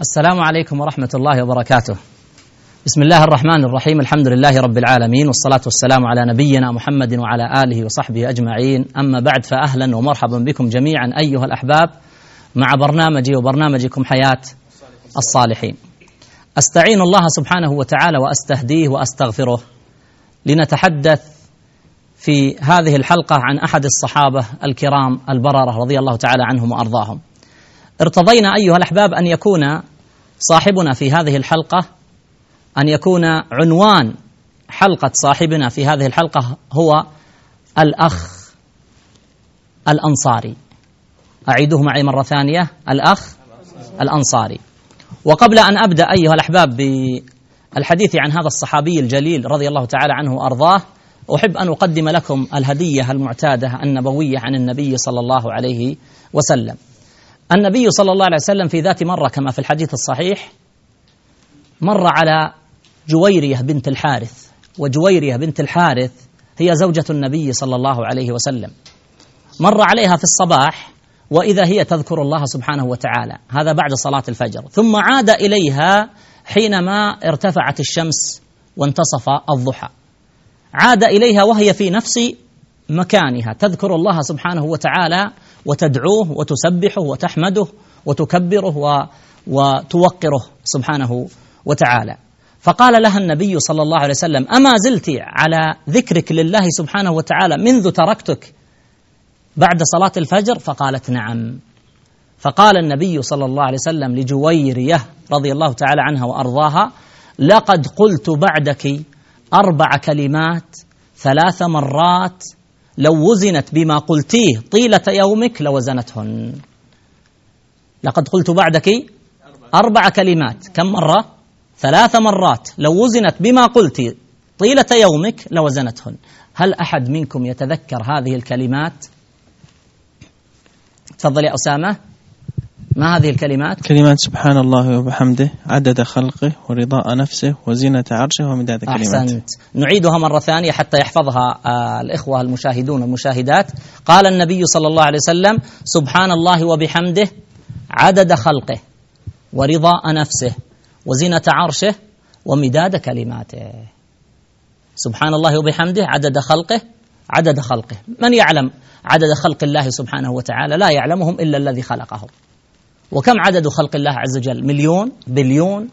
السلام عليكم ورحمة الله وبركاته. بسم الله الرحمن الرحيم، الحمد لله رب العالمين، والصلاة والسلام على نبينا محمد وعلى آله وصحبه أجمعين. أما بعد، فأهلا ومرحبا بكم جميعا أيها الأحباب مع برنامجي وبرنامجكم حياة الصالحين. أستعين الله سبحانه وتعالى وأستهديه وأستغفره لنتحدث في هذه الحلقة عن أحد الصحابة الكرام البررة رضي الله تعالى عنهم وأرضاهم. ارتضينا أيها الأحباب أن يكون صاحبنا في هذه الحلقة، أن يكون عنوان حلقة صاحبنا في هذه الحلقة هو الأخ الأنصاري. أعيده معي مرة ثانية، الأخ الأنصاري. وقبل أن أبدأ أيها الأحباب بالحديث عن هذا الصحابي الجليل رضي الله تعالى عنه وأرضاه، أحب أن أقدم لكم الهدية المعتادة النبوية عن النبي صلى الله عليه وسلم. النبي صلى الله عليه وسلم في ذات مرة كما في الحديث الصحيح مر على جويرية بنت الحارث، وجويرية بنت الحارث هي زوجة النبي صلى الله عليه وسلم. مر عليها في الصباح وإذا هي تذكر الله سبحانه وتعالى، هذا بعد صلاة الفجر، ثم عاد إليها حينما ارتفعت الشمس وانتصف الضحى. عاد إليها وهي في نفس مكانها تذكر الله سبحانه وتعالى وتدعوه وتسبحه وتحمده وتكبره وتوقره سبحانه وتعالى. فقال لها النبي صلى الله عليه وسلم: أما زلت على ذكرك لله سبحانه وتعالى منذ تركتك بعد صلاة الفجر؟ فقالت: نعم. فقال النبي صلى الله عليه وسلم لجويرية رضي الله تعالى عنها وأرضاها: لقد قلت بعدك 4 كلمات 3 مرات لو وزنت بما قلتيه طيلة يومك لوزنتهن. لقد قلت بعدك 4 كلمات، كم مرة؟ 3 مرات، لو وزنت بما قلتي طيلة يومك لوزنتهن. هل أحد منكم يتذكر هذه الكلمات؟ تفضل يا أسامة. ما هذه الكلمات؟ كلمات سبحان الله وبحمده، عدد خلقه ورضاء نفسه وزينة عرشه ومداد كلماته. أحسنت. نعيدها مرة ثانية حتى يحفظها الإخوة المشاهدون والمشاهدات. قال النبي صلى الله عليه وسلم: سبحان الله وبحمده، عدد خلقه ورضاء نفسه وزينة عرشه ومداد كلماته. سبحان الله وبحمده، عدد خلقه. من يعلم عدد خلق الله سبحانه وتعالى؟ لا يعلمهم إلا الذي خلقهم. وكم عدد خلق الله عز وجل؟ مليون، بليون،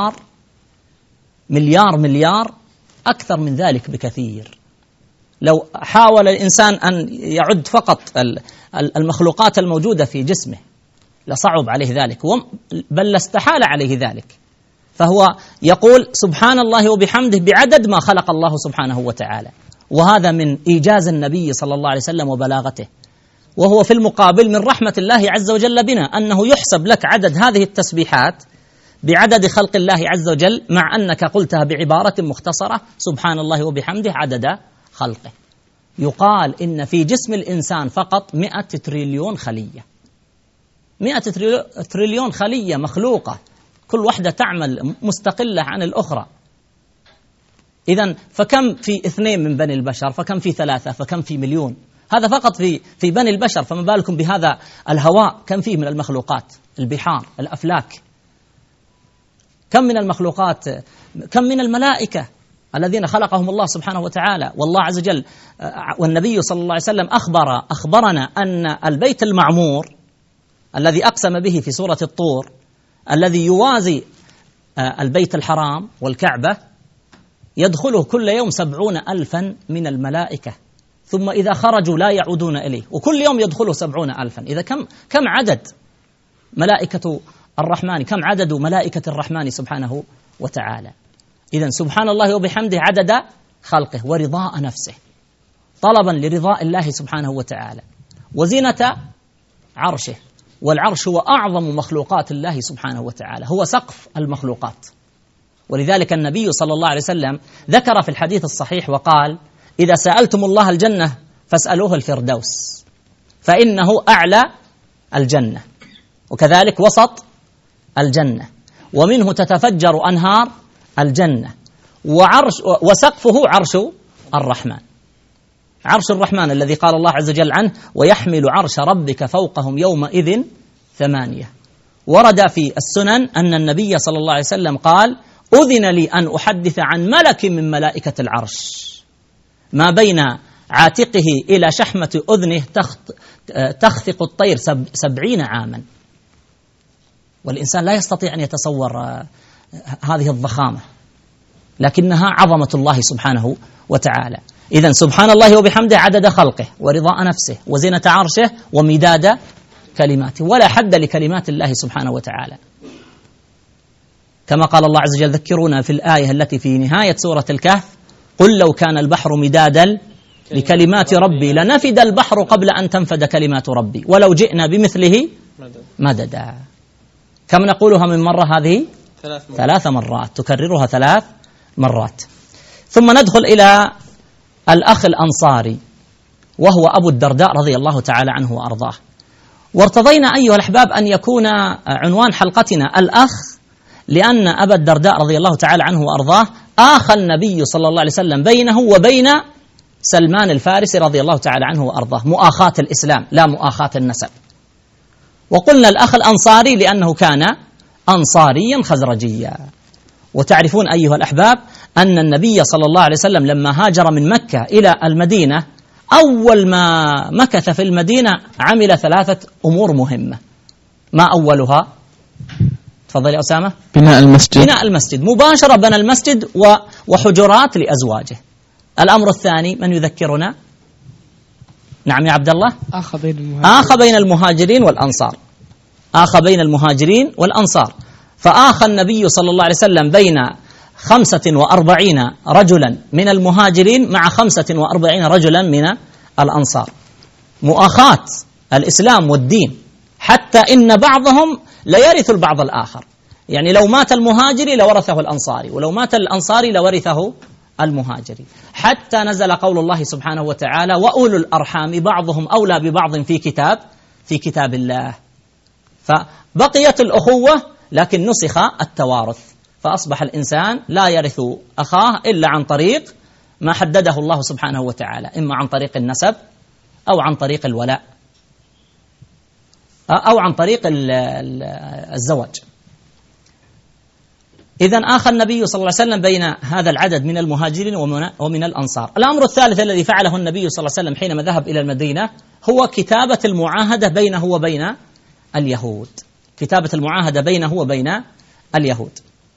مليار، أكثر من ذلك بكثير. لو حاول الإنسان أن يعد فقط المخلوقات الموجودة في جسمه لصعب عليه ذلك، بل لاستحال عليه ذلك. فهو يقول سبحان الله وبحمده بعدد ما خلق الله سبحانه وتعالى، وهذا من إيجاز النبي صلى الله عليه وسلم وبلاغته. وهو في المقابل من رحمة الله عز وجل بنا أنه يحسب لك عدد هذه التسبيحات بعدد خلق الله عز وجل، مع أنك قلتها بعبارة مختصرة: سبحان الله وبحمده عدد خلقه. يقال إن في جسم الإنسان فقط 100 تريليون خلية، 100 تريليون خلية مخلوقة، كل واحدة تعمل مستقلة عن الأخرى. إذن فكم في 2 من بني البشر، فكم في 3، فكم في مليون. هذا فقط في بني البشر، فما بالكم بهذا الهواء، كم فيه من المخلوقات، البحار، الأفلاك، كم من المخلوقات، كم من الملائكة الذين خلقهم الله سبحانه وتعالى. والله عز وجل والنبي صلى الله عليه وسلم أخبرنا أن البيت المعمور الذي أقسم به في سورة الطور، الذي يوازي البيت الحرام والكعبة، يدخله كل يوم 70,000 من الملائكة، ثم إذا خرجوا لا يعودون إليه، وكل يوم يدخله 70,000. إذا كم عدد ملائكة الرحمن، كم عدد ملائكة الرحمن سبحانه وتعالى. إذن سبحان الله وبحمده عدد خلقه ورضاء نفسه، طلبا لرضاء الله سبحانه وتعالى، وزينة عرشه. والعرش هو أعظم مخلوقات الله سبحانه وتعالى، هو سقف المخلوقات. ولذلك النبي صلى الله عليه وسلم ذكر في الحديث الصحيح وقال: إذا سألتم الله الجنة فاسألوه الفردوس، فإنه أعلى الجنة، وكذلك وسط الجنة، ومنه تتفجر أنهار الجنة، وسقفه عرش الرحمن. عرش الرحمن الذي قال الله عز وجل عنه: ويحمل عرش ربك فوقهم يومئذ 8. ورد في السنن أن النبي صلى الله عليه وسلم قال: أذن لي أن أحدث عن ملك من ملائكة العرش ما بين عاتقه إلى شحمة أذنه تخفق الطير 70 عاما. والإنسان لا يستطيع أن يتصور هذه الضخامة، لكنها عظمة الله سبحانه وتعالى. إذن سبحان الله وبحمده عدد خلقه ورضاء نفسه وزنة عرشه ومداد كلماته، ولا حد لكلمات الله سبحانه وتعالى. كما قال الله عز وجل: ذكرونا في الآية التي في نهاية سورة الكهف: قل لو كان البحر مدادا لكلمات ربي لنفد البحر قبل أن تنفد كلمات ربي ولو جئنا بمثله مددا. كم نقولها من مرة هذه؟ 3 مرات، تكررها 3 مرات. ثم ندخل إلى الأخ الأنصاري وهو أبو الدرداء رضي الله تعالى عنه وأرضاه. وارتضينا أيها الأحباب أن يكون عنوان حلقتنا الأخ، لأن أبا الدرداء رضي الله تعالى عنه وأرضاه آخى النبي صلى الله عليه وسلم بينه وبين سلمان الفارسي رضي الله تعالى عنه وأرضاه، مؤاخاة الإسلام لا مؤاخاة النسب. وقلنا الأخ الأنصاري لأنه كان أنصاريا خزرجيا. وتعرفون أيها الأحباب أن النبي صلى الله عليه وسلم لما هاجر من مكة إلى المدينة، أول ما مكث في المدينة عمل 3 أمور مهمة. ما أولها؟ تفضل يا أسامة. بناء المسجد. بناء المسجد مباشرة، بنى المسجد وحجرات لأزواجه. الأمر الثاني من يذكرنا؟ نعم يا عبد الله. آخى بين المهاجرين والأنصار. آخى بين المهاجرين والأنصار، فآخى النبي صلى الله عليه وسلم بين 45 رجلا من المهاجرين مع 45 رجلا من الأنصار. مؤاخاة الإسلام والدين، حتى إن بعضهم ليرث البعض الآخر. يعني لو مات المهاجري لورثه الأنصاري، ولو مات الأنصاري لورثه المهاجري، حتى نزل قول الله سبحانه وتعالى: وأولو الأرحام بعضهم أولى ببعض في كتاب الله. فبقيت الأخوة لكن نسخ التوارث، فأصبح الإنسان لا يرث أخاه إلا عن طريق ما حدده الله سبحانه وتعالى، إما عن طريق النسب أو عن طريق الولاء أو عن طريق الزواج. إذن آخى النبي صلى الله عليه وسلم بين هذا العدد من المهاجرين ومن الأنصار. الأمر الثالث الذي فعله النبي صلى الله عليه وسلم حينما ذهب إلى المدينة هو كتابة المعاهدة بينه وبين اليهود. كتابة المعاهدة بينه وبين اليهود.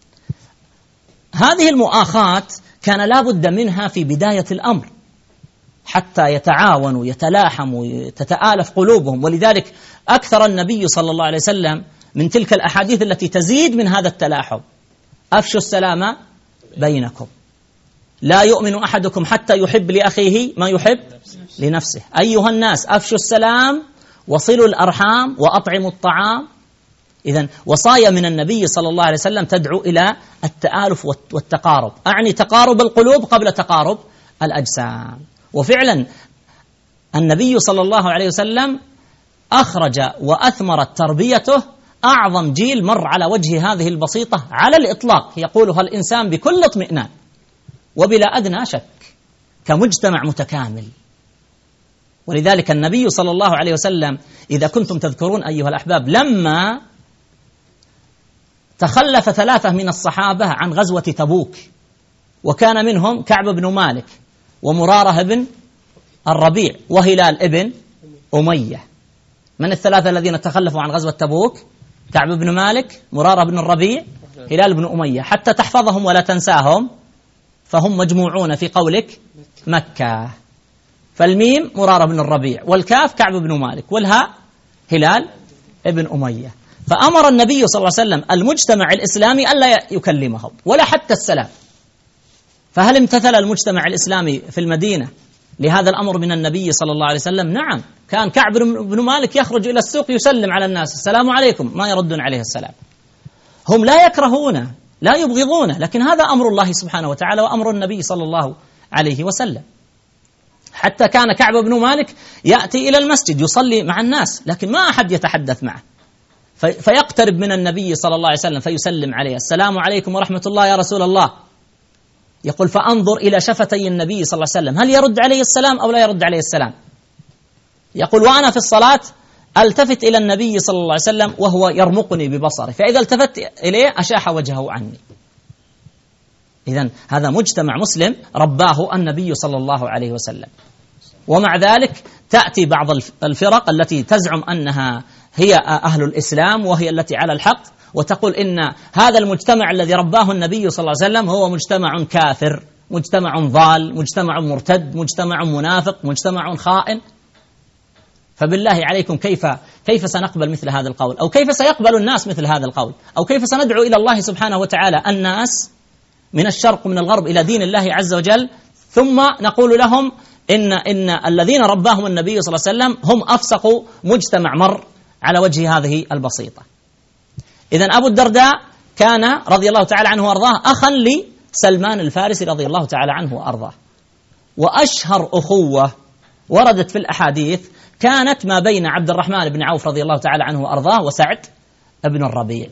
هذه المؤاخاة كان لا بد منها في بداية الأمر حتى يتعاونوا يتلاحموا تتآلف قلوبهم. ولذلك أكثر النبي صلى الله عليه وسلم من تلك الأحاديث التي تزيد من هذا التلاحم: أفشوا السلام بينكم، لا يؤمن أحدكم حتى يحب لأخيه ما يحب لنفسه، أيها الناس أفشوا السلام وصلوا الأرحام وأطعموا الطعام. إذن وصايا من النبي صلى الله عليه وسلم تدعو إلى التآلف والتقارب، أعني تقارب القلوب قبل تقارب الأجسام. وفعلا النبي صلى الله عليه وسلم أخرج وأثمرت تربيته أعظم جيل مر على وجه هذه البسيطة على الإطلاق، يقولها الإنسان بكل اطمئنان وبلا أدنى شك، كمجتمع متكامل. ولذلك النبي صلى الله عليه وسلم إذا كنتم تذكرون أيها الأحباب لما تخلف 3 من الصحابة عن غزوة تبوك، وكان منهم كعب بن مالك ومرارة بن الربيع وهلال ابن أمية. من ال3 الذين تخلفوا عن غزوة تبوك؟ كعب بن مالك، مرارة بن الربيع، هلال بن أمية. حتى تحفظهم ولا تنساهم فهم مجموعون في قولك مكة. فالميم مرارة بن الربيع، والكاف كعب بن مالك، والهاء هلال ابن أمية. فأمر النبي صلى الله عليه وسلم المجتمع الإسلامي ألا يكلمهم ولا حتى السلام. فهل امتثل المجتمع الإسلامي في المدينة لهذا الأمر من النبي صلى الله عليه وسلم؟ نعم، كان كعب بن مالك يخرج إلى السوق يسلم على الناس: السلام عليكم، ما يردون عليه السلام. هم لا يكرهونه لا يبغضونه، لكن هذا أمر الله سبحانه وتعالى وأمر النبي صلى الله عليه وسلم. حتى كان كعب بن مالك يأتي إلى المسجد يصلي مع الناس لكن ما أحد يتحدث معه، فيقترب من النبي صلى الله عليه وسلم فيسلم عليه: السلام عليكم ورحمة الله يا رسول الله. يقول: فأنظر إلى شفتي النبي صلى الله عليه وسلم هل يرد عليه السلام أو لا يرد عليه السلام. يقول: وأنا في الصلاة التفت إلى النبي صلى الله عليه وسلم وهو يرمقني ببصره، فإذا التفت إليه أشاح وجهه عني. إذن هذا مجتمع مسلم رباه النبي صلى الله عليه وسلم. ومع ذلك تأتي بعض الفرق التي تزعم أنها هي أهل الإسلام وهي التي على الحق، وتقول إن هذا المجتمع الذي رباه النبي صلى الله عليه وسلم هو مجتمع كافر، مجتمع ضال، مجتمع مرتد، مجتمع منافق، مجتمع خائن. فبالله عليكم كيف سنقبل مثل هذا القول؟ أو كيف سيقبل الناس مثل هذا القول؟ أو كيف سندعو إلى الله سبحانه وتعالى الناس من الشرق ومن الغرب إلى دين الله عز وجل، ثم نقول لهم إن الذين رباهم النبي صلى الله عليه وسلم هم أفسق مجتمع مر على وجه هذه البسيطة. إذن أبو الدرداء كان رضي الله تعالى عنه وأرضاه أخا لسلمان الفارسي رضي الله تعالى عنه وأرضاه. وأشهر أخوة وردت في الأحاديث كانت ما بين عبد الرحمن بن عوف رضي الله تعالى عنه وأرضاه وسعد بن الربيع.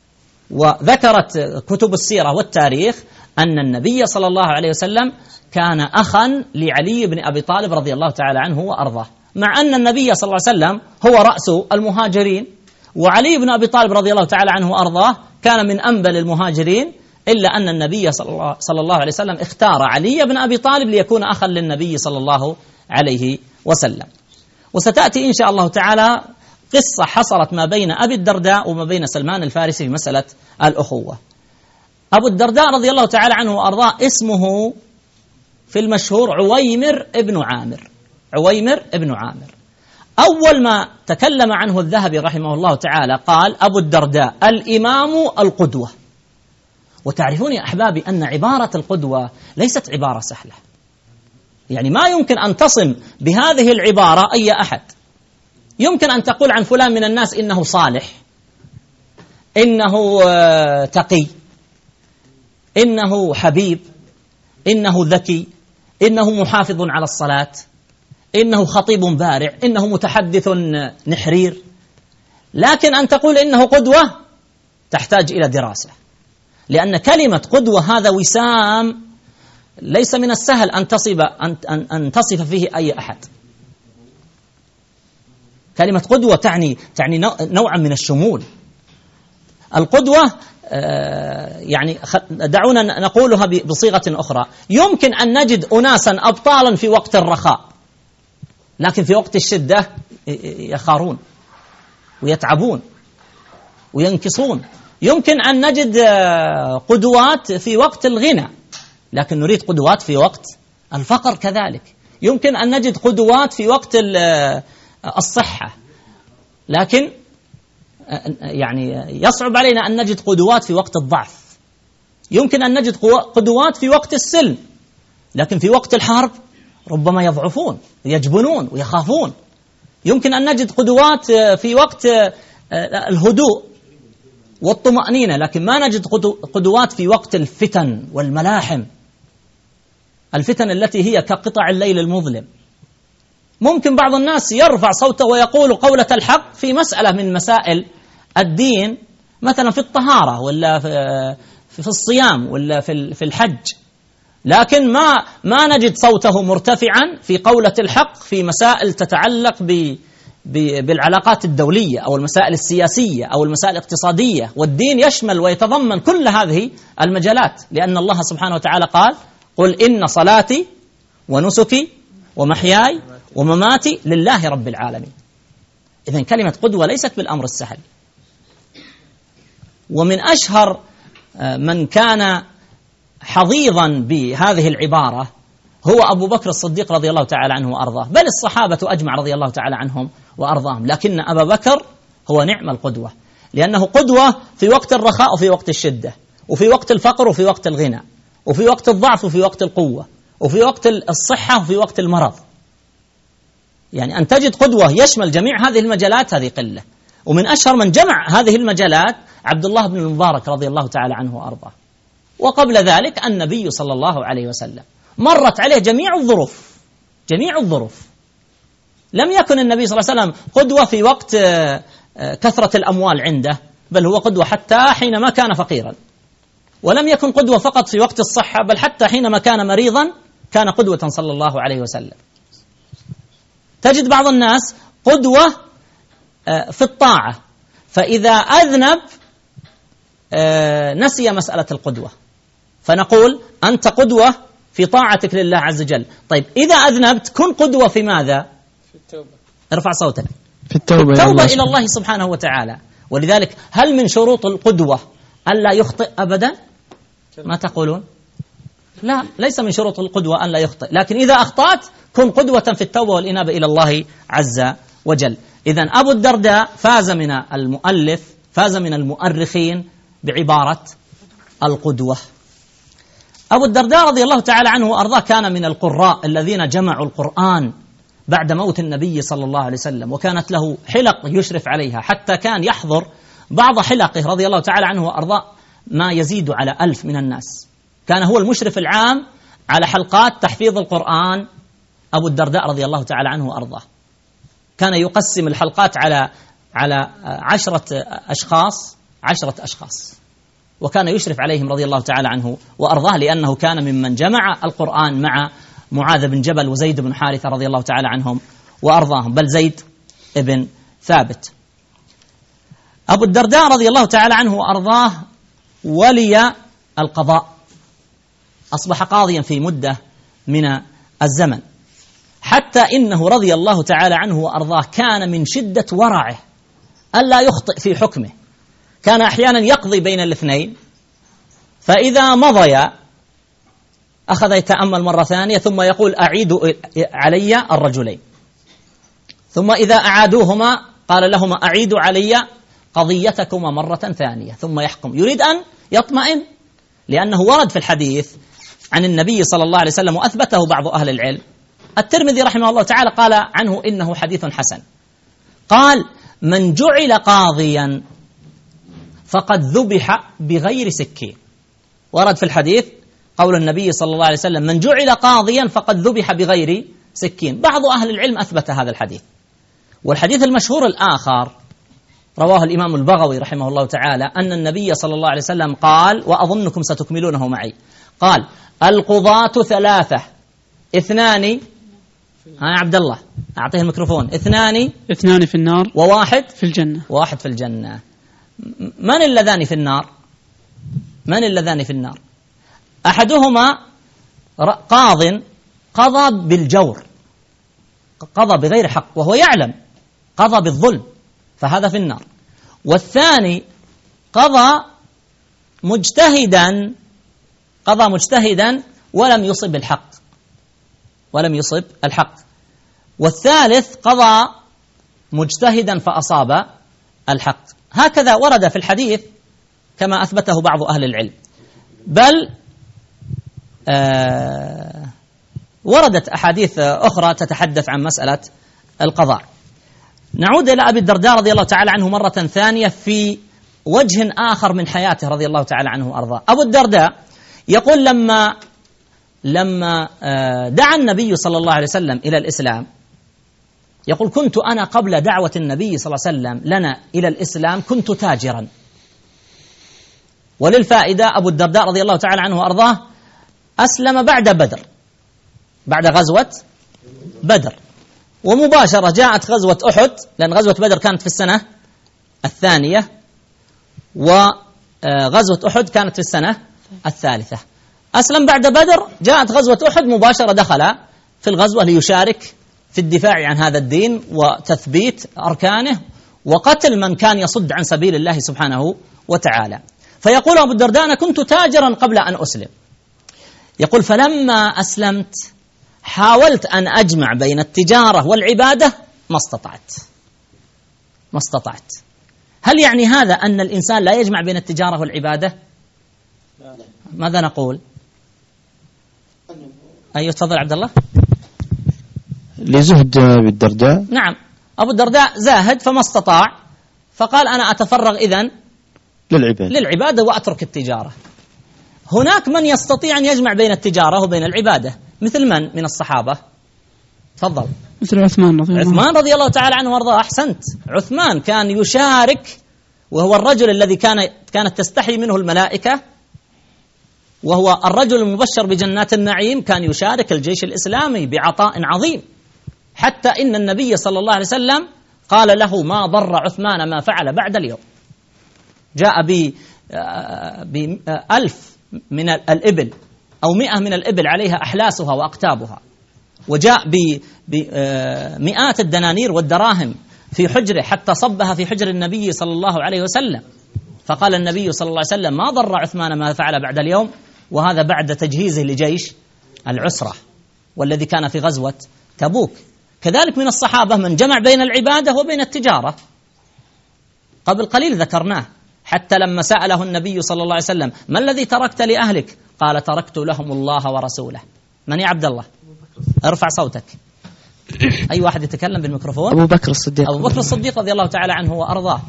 وذكرت كتب السيرة والتاريخ أن النبي صلى الله عليه وسلم كان أخا لعلي بن أبي طالب رضي الله تعالى عنه وأرضاه، مع أن النبي صلى الله عليه وسلم هو رأس المهاجرين، وعلي بن أبي طالب رضي الله تعالى عنه وأرضاه كان من أنبل المهاجرين، إلا أن النبي صلى الله عليه وسلم اختار علي بن أبي طالب ليكون أخا للنبي صلى الله عليه وسلم. وستأتي إن شاء الله تعالى قصة حصلت ما بين أبي الدرداء وما بين سلمان الفارسي في مسألة الأخوة. أبو الدرداء رضي الله تعالى عنه وأرضاه اسمه في المشهور عويمر ابن عامر. عويمر ابن عامر أول ما تكلم عنه الذهبي رحمه الله تعالى قال أبو الدرداء الإمام القدوة. وتعرفون يا أحبابي أن عبارة القدوة ليست عبارة سهلة، يعني ما يمكن أن تصم بهذه العبارة أي أحد. يمكن أن تقول عن فلان من الناس إنه صالح، إنه تقي، إنه حبيب، إنه ذكي، إنه محافظ على الصلاة، إنه خطيب بارع، إنه متحدث نحرير. لكن أن تقول إنه قدوة تحتاج إلى دراسة، لأن كلمة قدوة هذا وسام ليس من السهل أن تصف فيه أي أحد. كلمة قدوة تعني نوعا من الشمول. القدوة يعني دعونا نقولها بصيغة أخرى، يمكن أن نجد أناسا أبطالا في وقت الرخاء، لكن في وقت الشدة يخارون ويتعبون وينكصون. يمكن أن نجد قدوات في وقت الغنى، لكن نريد قدوات في وقت الفقر كذلك. يمكن أن نجد قدوات في وقت الصحة، لكن يعني يصعب علينا أن نجد قدوات في وقت الضعف. يمكن أن نجد قدوات في وقت السلم، لكن في وقت الحرب ربما يضعفون ويجبنون ويخافون. يمكن أن نجد قدوات في وقت الهدوء والطمأنينة، لكن ما نجد قدوات في وقت الفتن والملاحم، الفتن التي هي كقطع الليل المظلم. ممكن بعض الناس يرفع صوته ويقول قولة الحق في مسألة من مسائل الدين، مثلا في الطهارة ولا في الصيام ولا في الحج، لكن ما نجد صوته مرتفعا في قولة الحق في مسائل تتعلق بالعلاقات الدولية أو المسائل السياسية أو المسائل الاقتصادية. والدين يشمل ويتضمن كل هذه المجالات، لأن الله سبحانه وتعالى قال قل إن صلاتي ونسكي ومحياي ومماتي لله رب العالمين. إذن كلمة قدوة ليست بالأمر السهل. ومن أشهر من كان حظيظا بهذه العبارة هو أبو بكر الصديق رضي الله تعالى عنه وأرضاه، بل الصحابة أجمع رضي الله تعالى عنهم وأرضاهم. لكن أبا بكر هو نعم القدوة، لأنه قدوة في وقت الرخاء وفي وقت الشدة، وفي وقت الفقر وفي وقت الغنى، وفي وقت الضعف وفي وقت القوة، وفي وقت الصحة وفي وقت المرض. يعني أن تجد قدوة يشمل جميع هذه المجالات هذه قلة. ومن أشهر من جمع هذه المجالات عبد الله بن المبارك رضي الله تعالى عنه وأرضاه. وقبل ذلك النبي صلى الله عليه وسلم مرت عليه جميع الظروف. لم يكن النبي صلى الله عليه وسلم قدوة في وقت كثرة الأموال عنده، بل هو قدوة حتى حينما كان فقيرا. ولم يكن قدوة فقط في وقت الصحة، بل حتى حينما كان مريضا كان قدوة صلى الله عليه وسلم. تجد بعض الناس قدوة في الطاعة، فإذا أذنب نسي مسألة القدوة، فنقول أنت قدوة في طاعتك لله عز وجل. طيب إذا أذنبت كن قدوة في ماذا؟ في التوبة. ارفع صوتك. في التوبة إلى الله سبحانه وتعالى. ولذلك هل من شروط القدوة ألا يخطئ أبدا؟ ما تقولون؟ لا، ليس من شروط القدوة ألا يخطئ، لكن إذا أخطأت كن قدوة في التوبة والإنابة إلى الله عز وجل. إذن أبو الدرداء فاز من المؤلف، فاز من المؤرخين بعبارة القدوة. أبو الدرداء رضي الله تعالى عنه وأرضاه كان من القراء الذين جمعوا القرآن بعد موت النبي صلى الله عليه وسلم، وكانت له حلق يشرف عليها، حتى كان يحضر بعض حلقه رضي الله تعالى عنه وأرضاه ما يزيد على 1000 من الناس. كان هو المشرف العام على حلقات تحفيظ القرآن أبو الدرداء رضي الله تعالى عنه وأرضاه. كان يقسم الحلقات على 10 أشخاص، وكان يشرف عليهم رضي الله تعالى عنه وأرضاه، لأنه كان ممن جمع القرآن مع معاذ بن جبل وزيد بن حارثة رضي الله تعالى عنهم وأرضاهم، بل زيد بن ثابت. أبو الدرداء رضي الله تعالى عنه وأرضاه ولي القضاء، أصبح قاضيا في مدة من الزمن، حتى إنه رضي الله تعالى عنه وأرضاه كان من شدة ورعه ألا يخطئ في حكمه. كان أحيانا يقضي بين الاثنين، فإذا مضي أخذ يتأمل مرة ثانية ثم يقول أعيدوا علي الرجلين، ثم إذا أعادوهما قال لهما أعيدوا علي قضيتكما مرة ثانية، ثم يحكم. يريد أن يطمئن، لأنه ورد في الحديث عن النبي صلى الله عليه وسلم وأثبته بعض أهل العلم. الترمذي رحمه الله تعالى قال عنه إنه حديث حسن، قال من جعل قاضيا فقد ذبح بغير سكين. ورد في الحديث قول النبي صلى الله عليه وسلم من جعل قاضيا فقد ذبح بغير سكين. بعض أهل العلم أثبت هذا الحديث. والحديث المشهور الآخر رواه الإمام البغوي رحمه الله تعالى أن النبي صلى الله عليه وسلم قال، وأظنكم ستكملونه معي، قال القضاة 3، 2 عبد الله أعطيه الميكروفون، 2 في النار وواحد في الجنة. واحد في الجنة. من اللذان في النار؟ من اللذان في النار؟ أحدهما قاض قضى بالجور، قضى بغير حق وهو يعلم، قضى بالظلم، فهذا في النار. والثاني قضى مجتهدا ولم يصب الحق، والثالث قضى مجتهدا فأصاب الحق. هكذا ورد في الحديث كما أثبته بعض أهل العلم، بل وردت أحاديث أخرى تتحدث عن مسألة القضاء. نعود إلى أبي الدرداء رضي الله تعالى عنه مرة ثانية في وجه آخر من حياته رضي الله تعالى عنه وأرضاه. أبو الدرداء يقول لما دعا النبي صلى الله عليه وسلم إلى الإسلام، يقول كنت أنا قبل دعوة النبي صلى الله عليه وسلم لنا إلى الإسلام كنت تاجرا. وللفائدة أبو الدرداء رضي الله تعالى عنه وأرضاه أسلم بعد غزوة بدر، ومباشرة جاءت غزوة أحد، لأن غزوة بدر كانت في السنة 2 وغزوة أحد كانت في السنة 3. أسلم بعد بدر، جاءت غزوة أحد، مباشرة دخل في الغزوة ليشارك في الدفاع عن هذا الدين وتثبيت أركانه وقتل من كان يصد عن سبيل الله سبحانه وتعالى. فيقول أبو الدرداء أنا كنت تاجرا قبل أن أسلم، يقول فلما أسلمت حاولت أن أجمع بين التجارة والعبادة ما استطعت. هل يعني هذا أن الإنسان لا يجمع بين التجارة والعبادة؟ ماذا نقول؟ أيوة تفضل عبد الله. لزهد أبي الدرداء. نعم، أبو الدرداء زاهد فما استطاع، فقال أنا أتفرغ إذن للعبادة وأترك التجارة. هناك من يستطيع أن يجمع بين التجارة وبين العبادة، مثل من الصحابة؟ تفضل. مثل عثمان رضي الله تعالى عنه وارضاه. أحسنت، عثمان كان يشارك، وهو الرجل الذي كانت تستحي منه الملائكة، وهو الرجل المبشر بجنات النعيم، كان يشارك الجيش الإسلامي بعطاء عظيم، حتى إن النبي صلى الله عليه وسلم قال له ما ضر عثمان ما فعل بعد اليوم. جاء ب1000 من الإبل أو 100 من الإبل عليها أحلاسها وأقتابها، وجاء بمئات الدنانير والدراهم في حجره حتى صبها في حجر النبي صلى الله عليه وسلم. فقال النبي صلى الله عليه وسلم ما ضر عثمان ما فعل بعد اليوم، وهذا بعد تجهيزه لجيش العسرة والذي كان في غزوة تبوك. كذلك من الصحابة من جمع بين العبادة وبين التجارة، قبل قليل ذكرناه، حتى لما سأله النبي صلى الله عليه وسلم ما الذي تركت لأهلك؟ قال تركت لهم الله ورسوله. من يا عبد الله؟ ارفع صوتك. أي واحد يتكلم بالميكروفون؟ أبو بكر الصديق. أبو بكر الصديق رضي الله تعالى عنه وأرضاه.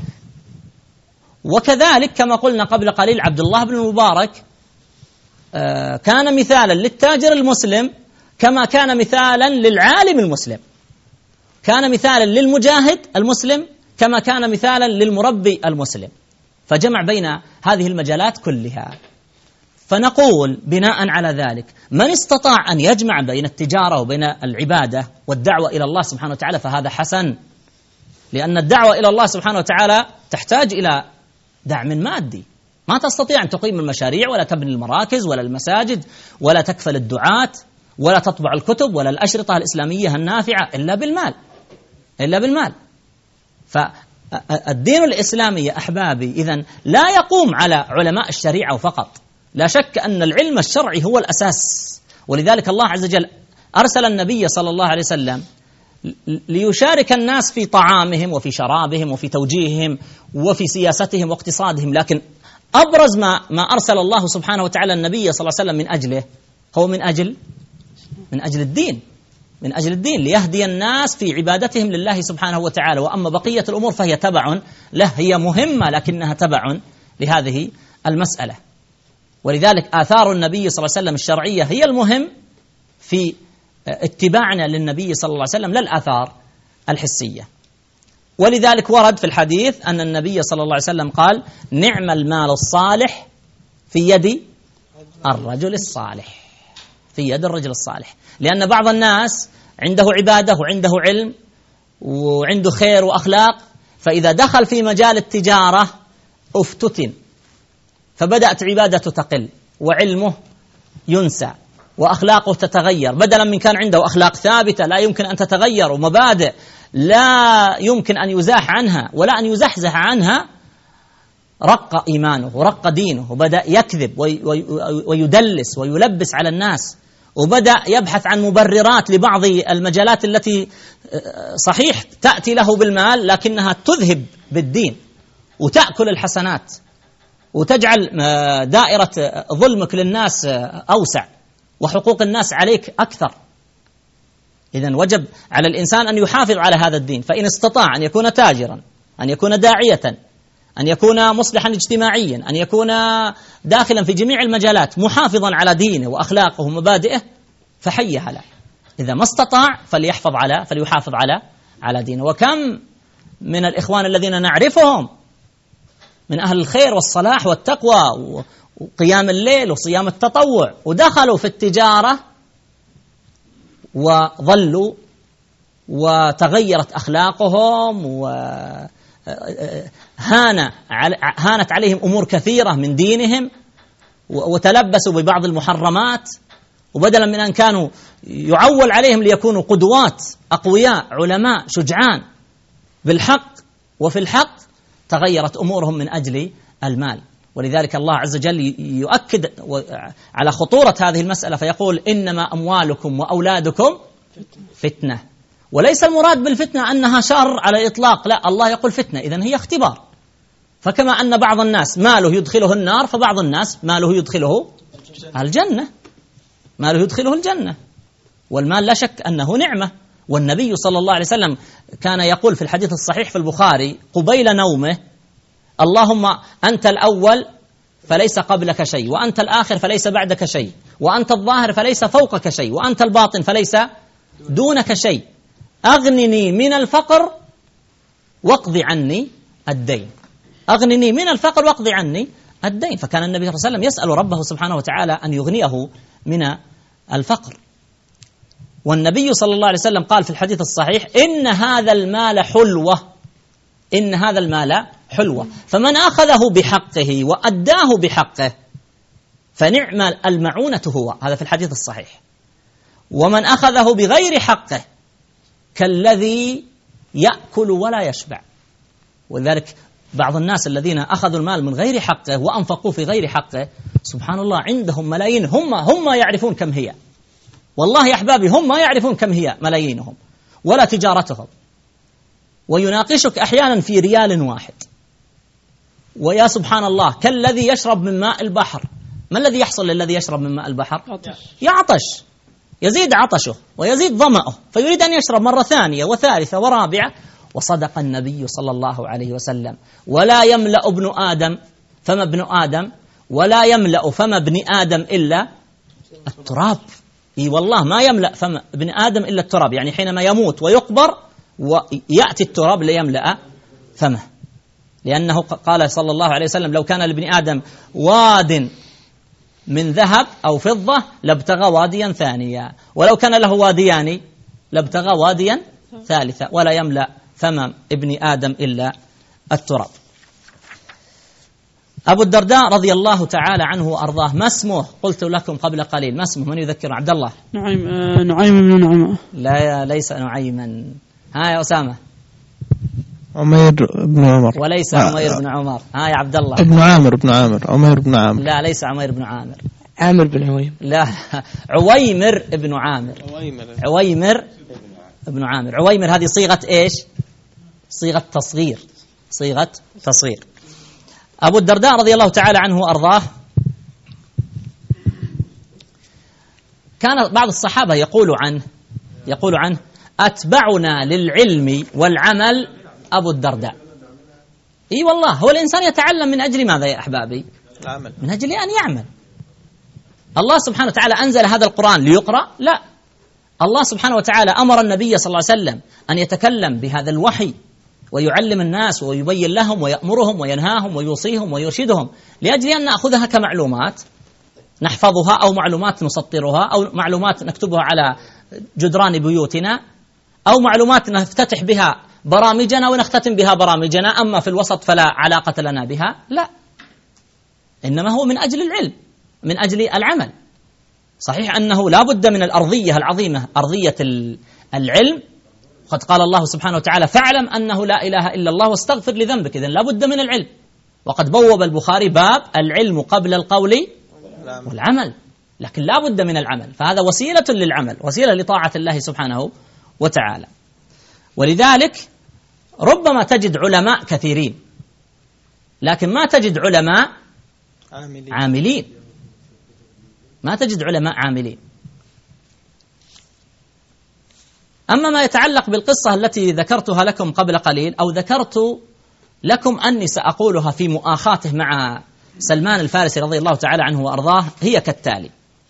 وكذلك كما قلنا قبل قليل عبد الله بن المبارك كان مثالا للتاجر المسلم كما كان مثالا للعالم المسلم، كان مثالا للمجاهد المسلم كما كان مثالا للمربي المسلم، فجمع بين هذه المجالات كلها. فنقول بناء على ذلك من استطاع أن يجمع بين التجارة وبين العبادة والدعوة إلى الله سبحانه وتعالى فهذا حسن، لأن الدعوة إلى الله سبحانه وتعالى تحتاج إلى دعم مادي. ما تستطيع أن تقيم المشاريع ولا تبني المراكز ولا المساجد ولا تكفل الدعاة ولا تطبع الكتب ولا الأشرطة الإسلامية النافعة إلا بالمال. فالدين الإسلامي يا أحبابي إذن لا يقوم على علماء الشريعة فقط، لا شك أن العلم الشرعي هو الأساس. ولذلك الله عز وجل أرسل النبي صلى الله عليه وسلم ليشارك الناس في طعامهم وفي شرابهم وفي توجيههم وفي سياستهم واقتصادهم، لكن أبرز ما أرسل الله سبحانه وتعالى النبي صلى الله عليه وسلم من أجله هو من أجل الدين، ليهدي الناس في عبادتهم لله سبحانه وتعالى. وأما بقية الأمور فهي تبع له، هي مهمة لكنها تبع لهذه المسألة. ولذلك آثار النبي صلى الله عليه وسلم الشرعية هي المهم في اتباعنا للنبي صلى الله عليه وسلم، لا الآثار الحسية. ولذلك ورد في الحديث أن النبي صلى الله عليه وسلم قال نعم المال الصالح في يد الرجل الصالح، في يد الرجل الصالح. لأن بعض الناس عنده عبادة وعنده علم وعنده خير وأخلاق، فإذا دخل في مجال التجارة افتتن، فبدأت عبادته تقل وعلمه ينسى وأخلاقه تتغير، بدلا من كان عنده أخلاق ثابتة لا يمكن أن تتغير ومبادئ لا يمكن أن يزاح عنها ولا أن يزحزح عنها، رق إيمانه ورق دينه وبدأ يكذب ويدلس ويلبس على الناس، وبدأ يبحث عن مبررات لبعض المجالات التي صحيح تأتي له بالمال لكنها تذهب بالدين وتأكل الحسنات وتجعل دائرة ظلمك للناس أوسع وحقوق الناس عليك أكثر. إذن وجب على الإنسان أن يحافظ على هذا الدين، فإن استطاع أن يكون تاجرا، أن يكون داعية، أن يكون مصلحا اجتماعيا، أن يكون داخلا في جميع المجالات محافظا على دينه وأخلاقه ومبادئه فحيها له. إذا ما استطاع فليحافظ على دينه. وكم من الإخوان الذين نعرفهم من أهل الخير والصلاح والتقوى وقيام الليل وصيام التطوع ودخلوا في التجارة وظلوا وتغيرت أخلاقهم وهانت عليهم أمور كثيرة من دينهم وتلبسوا ببعض المحرمات، وبدلا من أن كانوا يعول عليهم ليكونوا قدوات أقوياء علماء شجعان بالحق وفي الحق، تغيرت أمورهم من أجل المال. ولذلك الله عز وجل يؤكد على خطورة هذه المسألة فيقول إنما أموالكم وأولادكم فتنة. وليس المراد بالفتنة أنها شر على الإطلاق، لا، الله يقول فتنة، إذن هي اختبار. فكما أن بعض الناس ماله يدخله النار فبعض الناس ماله يدخله الجنة. والمال لا شك أنه نعمة. والنبي صلى الله عليه وسلم كان يقول في الحديث الصحيح في البخاري قبيل نومه اللهم أنت الأول فليس قبلك شيء، وأنت الآخر فليس بعدك شيء، وأنت الظاهر فليس فوقك شيء، وأنت الباطن فليس دونك شيء، أغنني من الفقر واقض عني الدين. أغنني من الفقر واقض عني الدين. فكان النبي صلى الله عليه وسلم يسأل ربه سبحانه وتعالى أن يغنيه من الفقر. والنبي صلى الله عليه وسلم قال في الحديث الصحيح إن هذا المال حلوة إن هذا المال حلوة. فمن أخذه بحقه وأداه بحقه فنعم المعونة هو، هذا في الحديث الصحيح. ومن أخذه بغير حقه كالذي يأكل ولا يشبع. ولذلك بعض الناس الذين أخذوا المال من غير حقه وأنفقوا في غير حقه سبحان الله عندهم ملايين، هم ما يعرفون كم هي، والله يا أحبابي هم ما يعرفون كم هي ملايينهم ولا تجارتهم، ويناقشك أحيانا في ريال واحد. ويا سبحان الله كالذي يشرب من ماء البحر. ما الذي يحصل للذي يشرب من ماء البحر؟ يعطش، يزيد عطشه ويزيد ظمأه، فيريد أن يشرب مرة ثانية وثالثة ورابعة. وصدق النبي صلى الله عليه وسلم: ولا يملأ ابن آدم فم ابن آدم ولا يملأ فم ابن آدم إلا التراب. إي والله ما يملأ فم ابن آدم إلا التراب، يعني حينما يموت ويقبر ويأتي التراب ليملأ فمه، لأنه قال صلى الله عليه وسلم: لو كان لابن آدم واد من ذهب أو فضة لابتغى واديا ثانيا، ولو كان له واديان لابتغى واديا ثالثا، ولا يملأ فم ابن آدم إلا التراب. أبو الدرداء رضي الله تعالى عنه وأرضاه ما اسمه؟ قلت لكم قبل قليل ما اسمه؟ من يذكر؟ عبد الله. نعيم بن عمر. لا ليس نعيما. ها يا أسامة. عمير بن عمر. وليس عمير بن عمر. ها يا عبد الله. ابن عامر بن عامر. عمير بن عامر. لا ليس عمير بن عامر. عامر بن عويم. لا عويمر بن عامر. عويمر بن عامر. عويمر هذه صيغة إيش؟ صيغة تصغير، صيغة تصغير. أبو الدرداء رضي الله تعالى عنه وأرضاه كان بعض الصحابة يقول عنه أتبعنا للعلم والعمل أبو الدرداء. إي والله هو الإنسان يتعلم من أجل ماذا يا أحبابي؟ العمل. من أجل أن يعمل. الله سبحانه وتعالى أنزل هذا القرآن ليقرأ؟ لا، الله سبحانه وتعالى أمر النبي صلى الله عليه وسلم أن يتكلم بهذا الوحي ويعلم الناس ويبين لهم ويأمرهم وينهاهم ويوصيهم ويرشدهم، لأجل أن نأخذها كمعلومات نحفظها، أو معلومات نسطرها، أو معلومات نكتبها على جدران بيوتنا، أو معلومات نفتتح بها برامجنا ونختتم بها برامجنا، أما في الوسط فلا علاقة لنا بها. لا، إنما هو من أجل العلم، من أجل العمل. صحيح أنه لا بد من الأرضية العظيمة، أرضية العلم. قد قال الله سبحانه وتعالى: فاعلم أنه لا إله إلا الله واستغفر لذنبك. إذن لا بد من العلم. وقد بوب البخاري باب العلم قبل القول والعمل، لكن لا بد من العمل، فهذا وسيلة للعمل، وسيلة لطاعة الله سبحانه وتعالى. ولذلك ربما تجد علماء كثيرين لكن ما تجد علماء عاملين، ما تجد علماء عاملين. أما ما يتعلق بالقصة التي ذكرتها لكم قبل قليل، أو ذكرت لكم أني سأقولها في مؤاخاته مع سلمان الفارسي رضي الله تعالى عنه وأرضاه، هي كالتالي: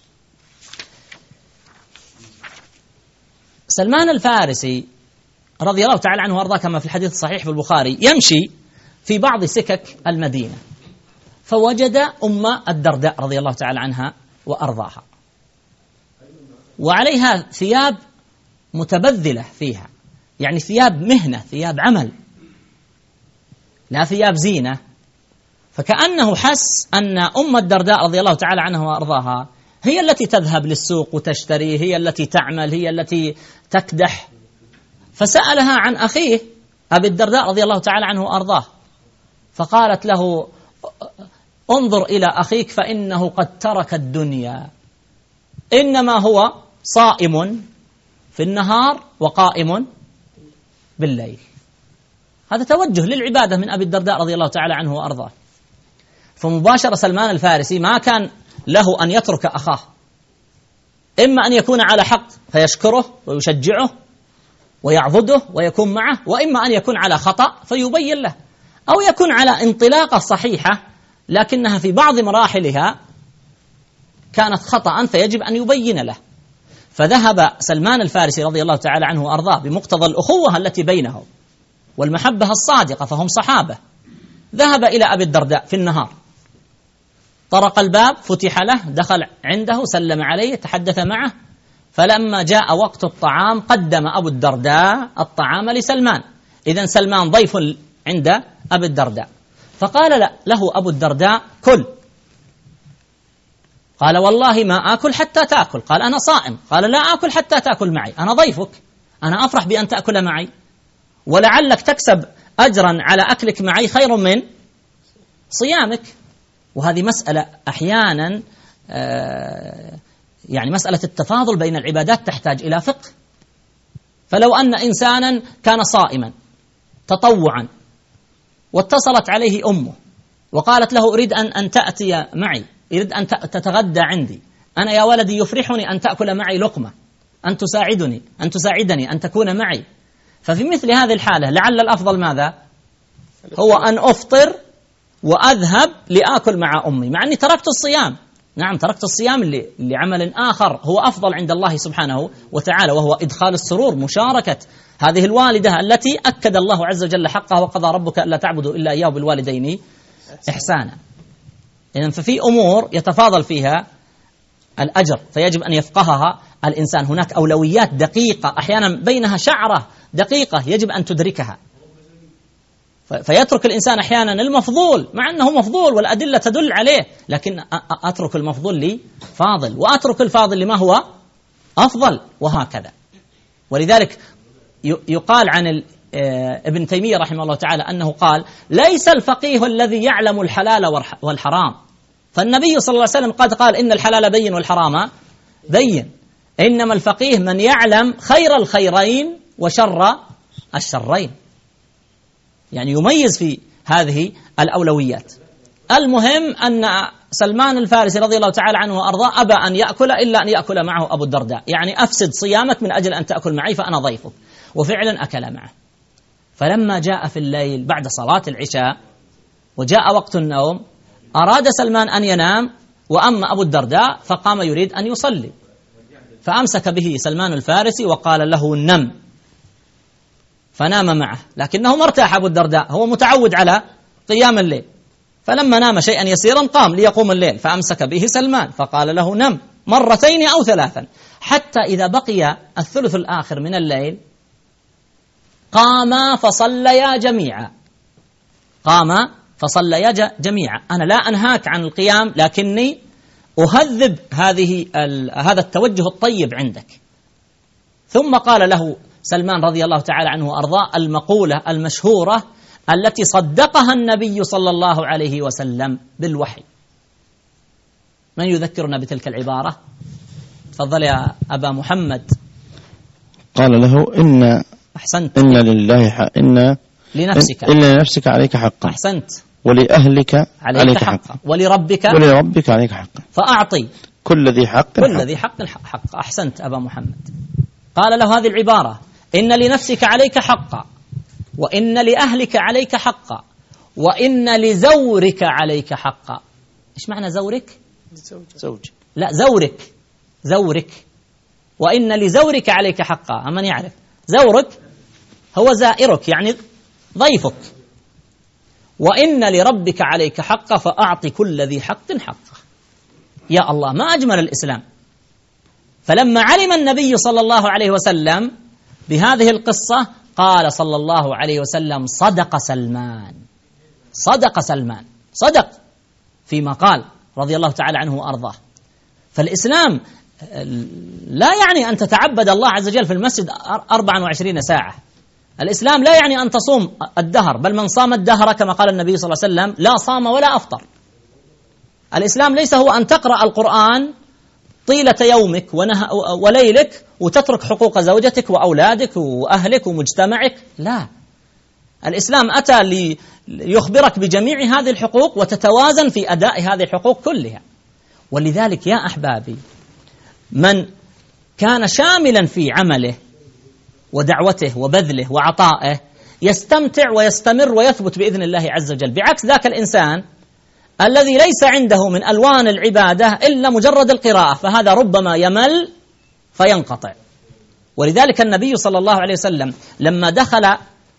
سلمان الفارسي رضي الله تعالى عنه وأرضاه كما في الحديث الصحيح في البخاري يمشي في بعض سكك المدينة، فوجد أم الدرداء رضي الله تعالى عنها وأرضاها، وعليها ثياب متبذلة فيها، يعني ثياب مهنة، ثياب عمل، لا ثياب زينة. فكأنه حس أن أم الدرداء رضي الله تعالى عنها وأرضاها هي التي تذهب للسوق وتشتري، هي التي تعمل، هي التي تكدح. فسألها عن أخيه أبي الدرداء رضي الله تعالى عنه وأرضاه، فقالت له: انظر إلى أخيك فإنه قد ترك الدنيا، إنما هو صائم في النهار وقائم بالليل. هذا توجه للعبادة من أبي الدرداء رضي الله تعالى عنه وأرضاه. فمباشرة سلمان الفارسي ما كان له أن يترك أخاه، إما أن يكون على حق فيشكره ويشجعه ويعضده ويكون معه، وإما أن يكون على خطأ فيبين له، أو يكون على انطلاقة صحيحة لكنها في بعض مراحلها كانت خطأ فيجب أن يبين له. فذهب سلمان الفارسي رضي الله تعالى عنه وأرضاه بمقتضى الأخوة التي بينهم والمحبة الصادقة، فهم صحابة، ذهب إلى أبي الدرداء في النهار، طرق الباب، فتح له، دخل عنده، سلم عليه، تحدث معه. فلما جاء وقت الطعام قدم أبو الدرداء الطعام لسلمان. إذن سلمان ضيف عند أبي الدرداء، فقال له أبو الدرداء: كل. قال: والله ما آكل حتى تأكل. قال: أنا صائم. قال: لا آكل حتى تأكل معي، أنا ضيفك، أنا أفرح بأن تأكل معي، ولعلك تكسب أجرا على أكلك معي خير من صيامك. وهذه مسألة أحيانا يعني مسألة التفاضل بين العبادات تحتاج إلى فقه. فلو أن إنسانا كان صائما تطوعا واتصلت عليه أمه وقالت له: أريد أن تأتي معي، أريد أن تتغدى عندي، أنا يا ولدي يفرحني أن تأكل معي لقمة، أن تساعدني أن تكون معي. ففي مثل هذه الحالة لعل الأفضل ماذا؟ هو أن أفطر وأذهب لآكل مع أمي، مع أني تركت الصيام. نعم، تركت الصيام لعمل آخر هو أفضل عند الله سبحانه وتعالى، وهو إدخال السرور، مشاركة هذه الوالدة التي أكد الله عز وجل حقها: وقضى ربك ألا تعبدوا إلا إياه بالوالدين إحسانا. إذن ففي أمور يتفاضل فيها الأجر، فيجب أن يفقهها الإنسان. هناك أولويات دقيقة أحيانا بينها شعرة دقيقة يجب أن تدركها، فيترك الإنسان أحيانا المفضول مع أنه مفضول والأدلة تدل عليه، لكن أترك المفضول لفاضل، وأترك الفاضل لما هو أفضل، وهكذا. ولذلك يقال عن ابن تيمية رحمه الله تعالى أنه قال: ليس الفقيه الذي يعلم الحلال والحرام، فالنبي صلى الله عليه وسلم قد قال: إن الحلال بين والحرام بين، إنما الفقيه من يعلم خير الخيرين وشر الشرين، يعني يميز في هذه الأولويات. المهم أن سلمان الفارسي رضي الله تعالى عنه وأرضاه أبى أن يأكل إلا أن يأكل معه أبو الدرداء، يعني أفسد صيامك من أجل أن تأكل معي فأنا ضيفك، وفعلا أكل معه. فلما جاء في الليل بعد صلاة العشاء وجاء وقت النوم أراد سلمان أن ينام، وأما أبو الدرداء فقام يريد أن يصلي، فأمسك به سلمان الفارسي وقال له: نم. فنام معه، لكنه ما ارتاح أبو الدرداء، هو متعود على قيام الليل، فلما نام شيئا يسيرا قام ليقوم الليل، فأمسك به سلمان فقال له: نم مرتين أو ثلاثا، حتى إذا بقي الثلث الآخر من الليل قاما فصليا جميعا. جميعا. أنا لا أنهاك عن القيام، لكني أهذب هذا التوجه الطيب عندك. ثم قال له سلمان رضي الله تعالى عنه وأرضاه المقولة المشهورة التي صدقها النبي صلى الله عليه وسلم بالوحي. من يذكرنا بتلك العبارة؟ تفضل يا أبا محمد. قال له: أحسنت. إن لنفسك عليك حقا. أحسنت. ولأهلك عليك حقا. ولربك عليك حقا. فأعطي كل ذي حق حق. أحسنت أبا محمد. قال له هذه العبارة: إن لنفسك عليك حقا، وإن لأهلك عليك حقا، وإن لزورك عليك حقا. إيش معنى زورك؟ زوجك. لا، زورك. وإن لزورك عليك حقا. من يعرف؟ زورك هو زائرك، يعني ضيفك. وإن لربك عليك حقا فأعطي كل ذي حق حقه. يا الله، ما أجمل الإسلام. فلما علم النبي صلى الله عليه وسلم بهذه القصة قال صلى الله عليه وسلم: صدق سلمان فيما قال رضي الله تعالى عنه وأرضاه. فالإسلام لا يعني أن تتعبد الله عز وجل في المسجد 24 ساعة. الإسلام لا يعني أن تصوم الدهر، بل من صام الدهر كما قال النبي صلى الله عليه وسلم لا صام ولا أفطر. الإسلام ليس هو أن تقرأ القرآن طيلة يومك وليلك وتترك حقوق زوجتك وأولادك وأهلك ومجتمعك. لا، الإسلام أتى ليخبرك بجميع هذه الحقوق وتتوازن في أداء هذه الحقوق كلها. ولذلك يا أحبابي، من كان شاملا في عمله ودعوته وبذله وعطائه يستمتع ويستمر ويثبت بإذن الله عز وجل، بعكس ذاك الإنسان الذي ليس عنده من ألوان العبادة إلا مجرد القراءة، فهذا ربما يمل فينقطع. ولذلك النبي صلى الله عليه وسلم لما دخل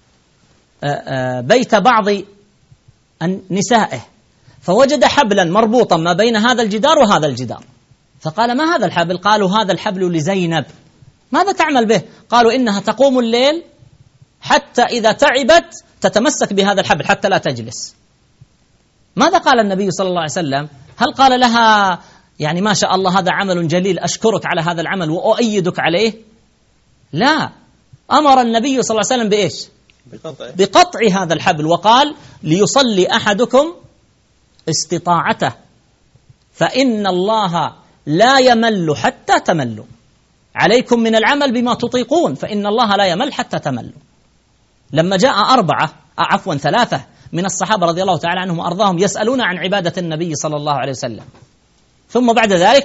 بيت بعض نسائه فوجد حبلا مربوطا ما بين هذا الجدار وهذا الجدار، فقال: ما هذا الحبل؟ قالوا: هذا الحبل لزينب. ماذا تعمل به؟ قالوا: إنها تقوم الليل حتى إذا تعبت تتمسك بهذا الحبل حتى لا تجلس. ماذا قال النبي صلى الله عليه وسلم؟ هل قال لها يعني ما شاء الله هذا عمل جليل أشكرك على هذا العمل وأؤيدك عليه؟ لا، أمر النبي صلى الله عليه وسلم بإيش؟ بقطع هذا الحبل، وقال ليصلي أحدكم استطاعته فإن الله لا يمل حتى تملوا، عليكم من العمل بما تطيقون فإن الله لا يمل حتى تملوا. لما جاء 3 من الصحابة رضي الله تعالى عنهم وأرضاهم يسألون عن عبادة النبي صلى الله عليه وسلم، ثم بعد ذلك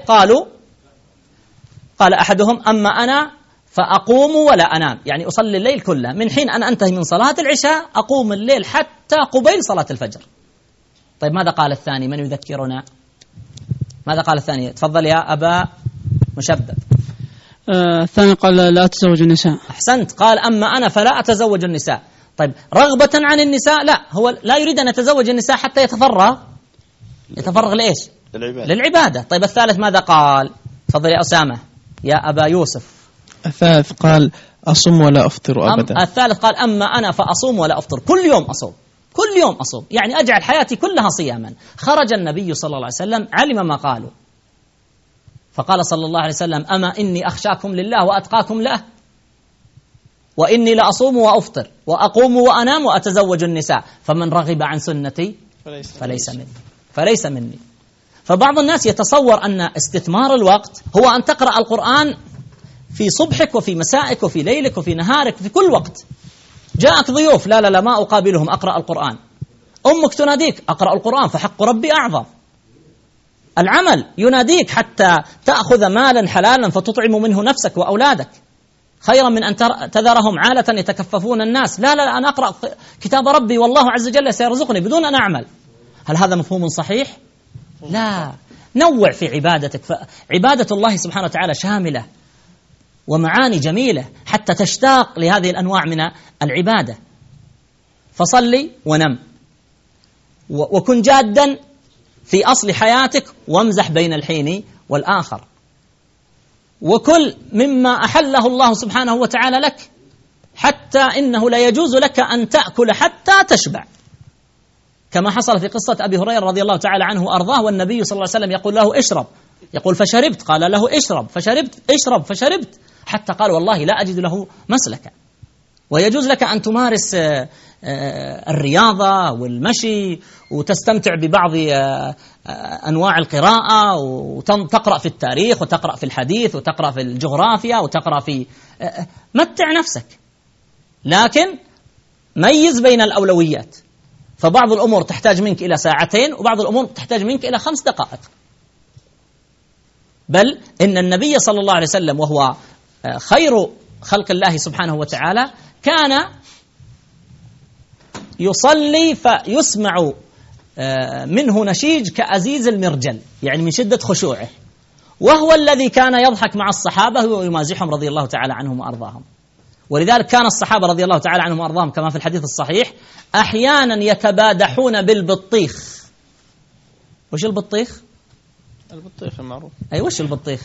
قال أحدهم أما أنا فأقوم ولا أنام، يعني أصلي الليل كله، من حين أن أنتهي من صلاة العشاء أقوم الليل حتى قبيل صلاة الفجر. طيب ماذا قال الثاني؟ من يذكرنا؟ ماذا قال الثاني؟ تفضل يا أبا مشبب. الثاني قال لا أتزوج النساء. أحسنت، قال أما أنا فلا أتزوج النساء. طيب رغبة عن النساء؟ لا، هو لا يريد أن يتزوج النساء حتى يتفرغ لإيش؟ للعبادة. طيب الثالث ماذا قال؟ تفضل يا أسامة يا أبا يوسف. الثالث قال أصوم ولا أفطر أبدا. الثالث قال أما أنا فأصوم ولا أفطر، كل يوم أصوم، كل يوم أصوم، يعني أجعل حياتي كلها صياما. خرج النبي صلى الله عليه وسلم علم ما قالوا، فقال صلى الله عليه وسلم أما إني أخشاكم لله وأتقاكم له وإني لأصوم وأفطر وأقوم وأنام وأتزوج النساء فمن رغب عن سنتي فليس مني. فبعض الناس يتصور أن استثمار الوقت هو أن تقرأ القرآن في صبحك وفي مسائك وفي ليلك وفي نهارك في كل وقت. جاءك ضيوف، لا ما أقابلهم، أقرأ القرآن. أمك تناديك، أقرأ القرآن فحق ربي أعظم. العمل يناديك حتى تأخذ مالا حلالا فتطعم منه نفسك وأولادك، خيرا من أن تذرهم عالة يتكففون الناس. لا أنا أقرأ كتاب ربي والله عز وجل سيرزقني بدون أن أعمل. هل هذا مفهوم صحيح؟ لا، نوع في عبادتك، فعبادة الله سبحانه وتعالى شاملة ومعاني جميلة حتى تشتاق لهذه الأنواع من العبادة. فصلي ونم وكن جادا في أصل حياتك وامزح بين الحين والآخر، وكل مما أحله الله سبحانه وتعالى لك، حتى إنه لا يجوز لك أن تأكل حتى تشبع، كما حصل في قصة أبي هريرة رضي الله تعالى عنه وأرضاه، والنبي صلى الله عليه وسلم يقول له اشرب، يقول فشربت، قال له اشرب فشربت، اشرب فشربت، حتى قال والله لا أجد له مسلكا. ويجوز لك أن تمارس الرياضة والمشي وتستمتع ببعض أنواع القراءة، وتقرأ في التاريخ وتقرأ في الحديث وتقرأ في الجغرافيا وتقرأ في متع نفسك، لكن ميز بين الأولويات. فبعض الأمور تحتاج منك إلى 2 ساعة وبعض الأمور تحتاج منك إلى 5 دقائق. بل إن النبي صلى الله عليه وسلم وهو خير خلق الله سبحانه وتعالى كان يصلي فيسمع منه نشيج كأزيز المرجل، يعني من شدة خشوعه، وهو الذي كان يضحك مع الصحابة ويمازحهم رضي الله تعالى عنهم وأرضاهم. ولذلك كان الصحابة رضي الله تعالى عنهم وأرضاهم كما في الحديث الصحيح أحيانا يتبادحون بالبطيخ. وش البطيخ؟ البطيخ المعروف. أي وش البطيخ؟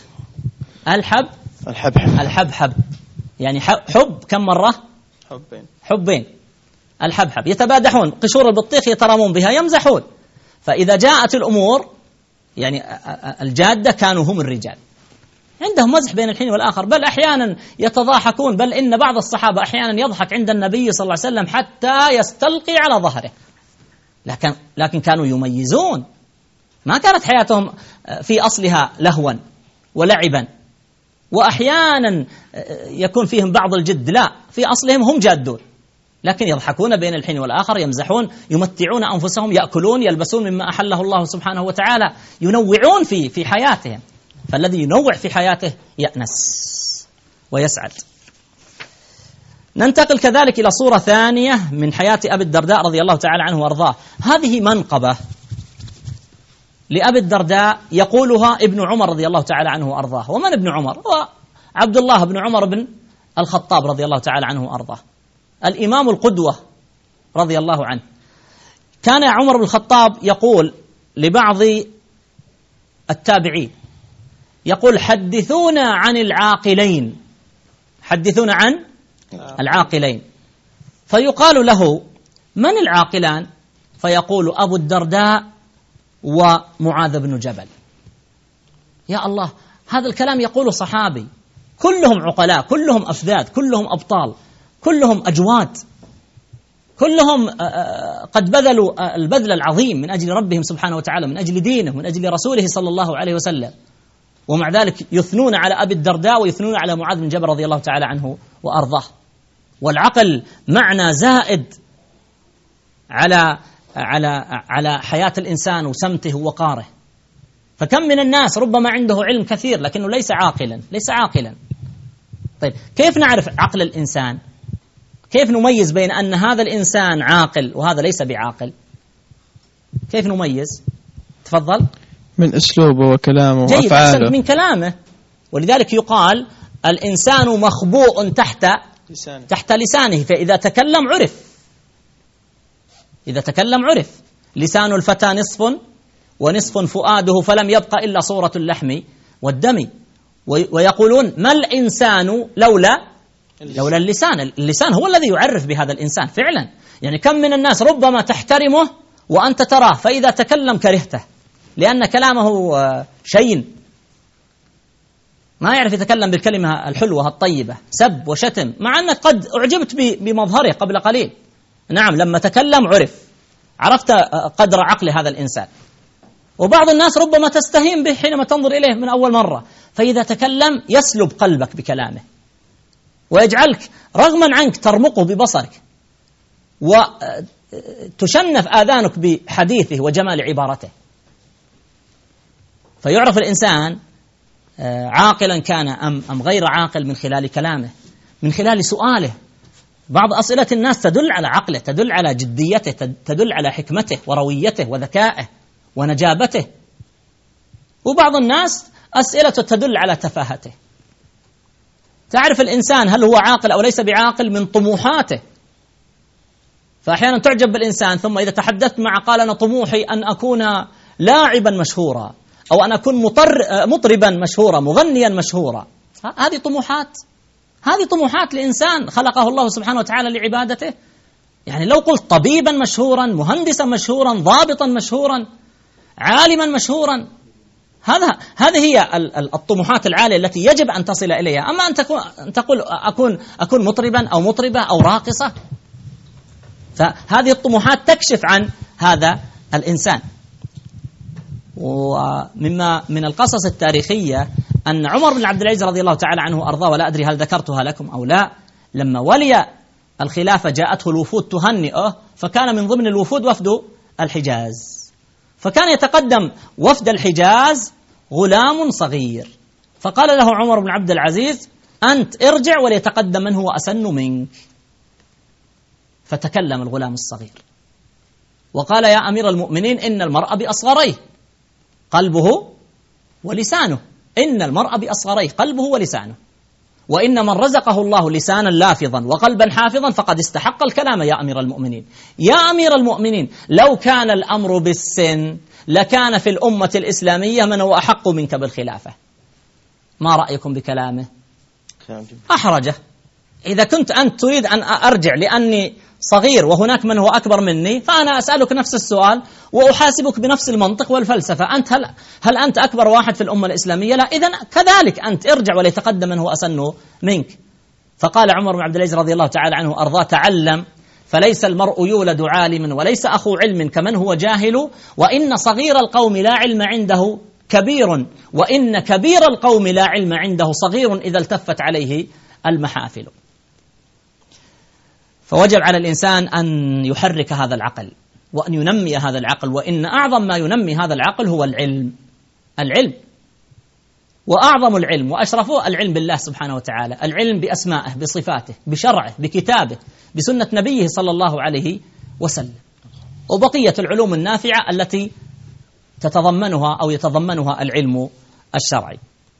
الحبحب، يعني حب كم مرة؟ حبين. الحبحب يتبادحون، قشور البطيخ يترامون بها يمزحون. فإذا جاءت الأمور يعني الجادة كانوا هم الرجال، عندهم مزح بين الحين والآخر، بل أحيانا يتضاحكون، بل إن بعض الصحابة أحيانا يضحك عند النبي صلى الله عليه وسلم حتى يستلقي على ظهره. لكن كانوا يميزون، ما كانت حياتهم في أصلها لهوا ولعبا، وأحيانا يكون فيهم بعض الجد، لا، في أصلهم هم جادون، لكن يضحكون بين الحين والآخر، يمزحون، يمتعون أنفسهم، يأكلون، يلبسون مما أحله الله سبحانه وتعالى، ينوعون في حياتهم. فالذي ينوع في حياته يأنس ويسعد. ننتقل كذلك إلى صورة ثانية من حياة أبي الدرداء رضي الله تعالى عنه وأرضاه. هذه منقبة لأبي الدرداء يقولها ابن عمر رضي الله تعالى عنه وأرضاه. ومن ابن عمر؟ هو عبد الله بن عمر بن الخطاب رضي الله تعالى عنه وأرضاه، الإمام القدوة رضي الله عنه. كان عمر بن الخطاب يقول لبعض التابعين، يقول حدثونا عن العاقلين، حدثونا عن العاقلين. فيقال له: من العاقلان؟ فيقول: أبو الدرداء ومعاذ بن جبل. يا الله، هذا الكلام يقول صحابي كلهم عقلاء، كلهم أفذاذ، كلهم أبطال، كلهم أجواد، كلهم قد بذلوا البذل العظيم من أجل ربهم سبحانه وتعالى، من أجل دينه، من أجل رسوله صلى الله عليه وسلم، ومع ذلك يثنون على أبي الدرداء ويثنون على معاذ بن جبل رضي الله تعالى عنه وأرضاه. والعقل معنى زائد على حياة الإنسان وسمته ووقاره. فكم من الناس ربما عنده علم كثير لكنه ليس عاقلا. طيب، كيف نعرف عقل الإنسان؟ كيف نميز بين أن هذا الإنسان عاقل وهذا ليس بعاقل؟ كيف نميز؟ تفضل. من أسلوبه وكلامه وأفعاله. جيد، من كلامه. ولذلك يقال: الإنسان مخبوء تحت لسانه، فإذا تكلم عرف. لسان الفتى نصف ونصف فؤاده، فلم يبق إلا صورة اللحم والدم. ويقولون: ما الإنسان لولا اللسان. اللسان هو الذي يعرف بهذا الإنسان فعلا. يعني كم من الناس ربما تحترمه وأنت تراه، فإذا تكلم كرهته، لأن كلامه شين، ما يعرف يتكلم بالكلمة الحلوة الطيبة، سب وشتم، مع أنك قد أعجبت بمظهره قبل قليل. نعم، لما تكلم عرفت قدر عقل هذا الإنسان. وبعض الناس ربما تستهين به حينما تنظر إليه من أول مرة، فإذا تكلم يسلب قلبك بكلامه ويجعلك رغما عنك ترمقه ببصرك وتشنف آذانك بحديثه وجمال عبارته. فيعرف الإنسان عاقلا كان أم غير عاقل من خلال كلامه، من خلال سؤاله. بعض أسئلة الناس تدل على عقله، تدل على جديته، تدل على حكمته ورويته وذكائه ونجابته. وبعض الناس أسئلته تدل على تفاهته. تعرف الإنسان هل هو عاقل أو ليس بعاقل من طموحاته. فأحيانا تعجب بالإنسان، ثم إذا تحدثت معه قال: أنا طموحي أن أكون لاعبا مشهورا، أو أن أكون مطربا مشهورا، مغنيا مشهورا. هذه طموحات لإنسان خلقه الله سبحانه وتعالى لعبادته. يعني لو قلت طبيبا مشهورا، مهندسا مشهورا، ضابطا مشهورا، عالما مشهورا، هذه هي الطموحات العالية التي يجب أن تصل إليها. أما أن تقول أكون مطربا أو مطربة أو راقصة، فهذه الطموحات تكشف عن هذا الإنسان. ومما من القصص التاريخية أن عمر بن عبد العزيز رضي الله تعالى عنه وأرضاه، ولا أدري هل ذكرتها لكم أو لا، لما ولي الخلافة جاءته الوفود تهنئه، فكان من ضمن الوفود وفد الحجاز، فكان يتقدم وفد الحجاز غلام صغير، فقال له عمر بن عبد العزيز: أنت ارجع وليتقدم من هو أسن منك. فتكلم الغلام الصغير وقال: يا أمير المؤمنين، إن المرء بأصغريه قلبه ولسانه، إن المرء بأصغريه قلبه ولسانه، وإن من رزقه الله لسانا لافظا وقلبا حافظا فقد استحق الكلام يا أمير المؤمنين. يا أمير المؤمنين، لو كان الأمر بالسن لكان في الأمة الإسلامية من هو أحق منك بالخلافة. ما رأيكم بكلامه؟ أحرجه. إذا كنت أنت تريد أن أرجع لأني صغير وهناك من هو أكبر مني، فأنا أسألك نفس السؤال وأحاسبك بنفس المنطق والفلسفة. أنت هل أنت أكبر واحد في الأمة الإسلامية؟ لا. إذن كذلك أنت ارجع وليتقدم من هو أسن منك. فقال عمر بن عبد العزيز رضي الله تعالى عنه أرضاه: تعلم، فليس المرء يولد عالما وليس أخو علم كمن هو جاهل، وإن صغير القوم لا علم عنده كبير، وإن كبير القوم لا علم عنده صغير إذا التفت عليه المحافل. فوجب على الإنسان أن يحرك هذا العقل وأن ينمي هذا العقل، وإن أعظم ما ينمي هذا العقل هو العلم. وأعظم العلم وأشرفه العلم بالله سبحانه وتعالى، العلم بأسمائه، بصفاته، بشرعه، بكتابه، بسنة نبيه صلى الله عليه وسلم، وبقية العلوم النافعة التي تتضمنها أو يتضمنها العلم الشرعي.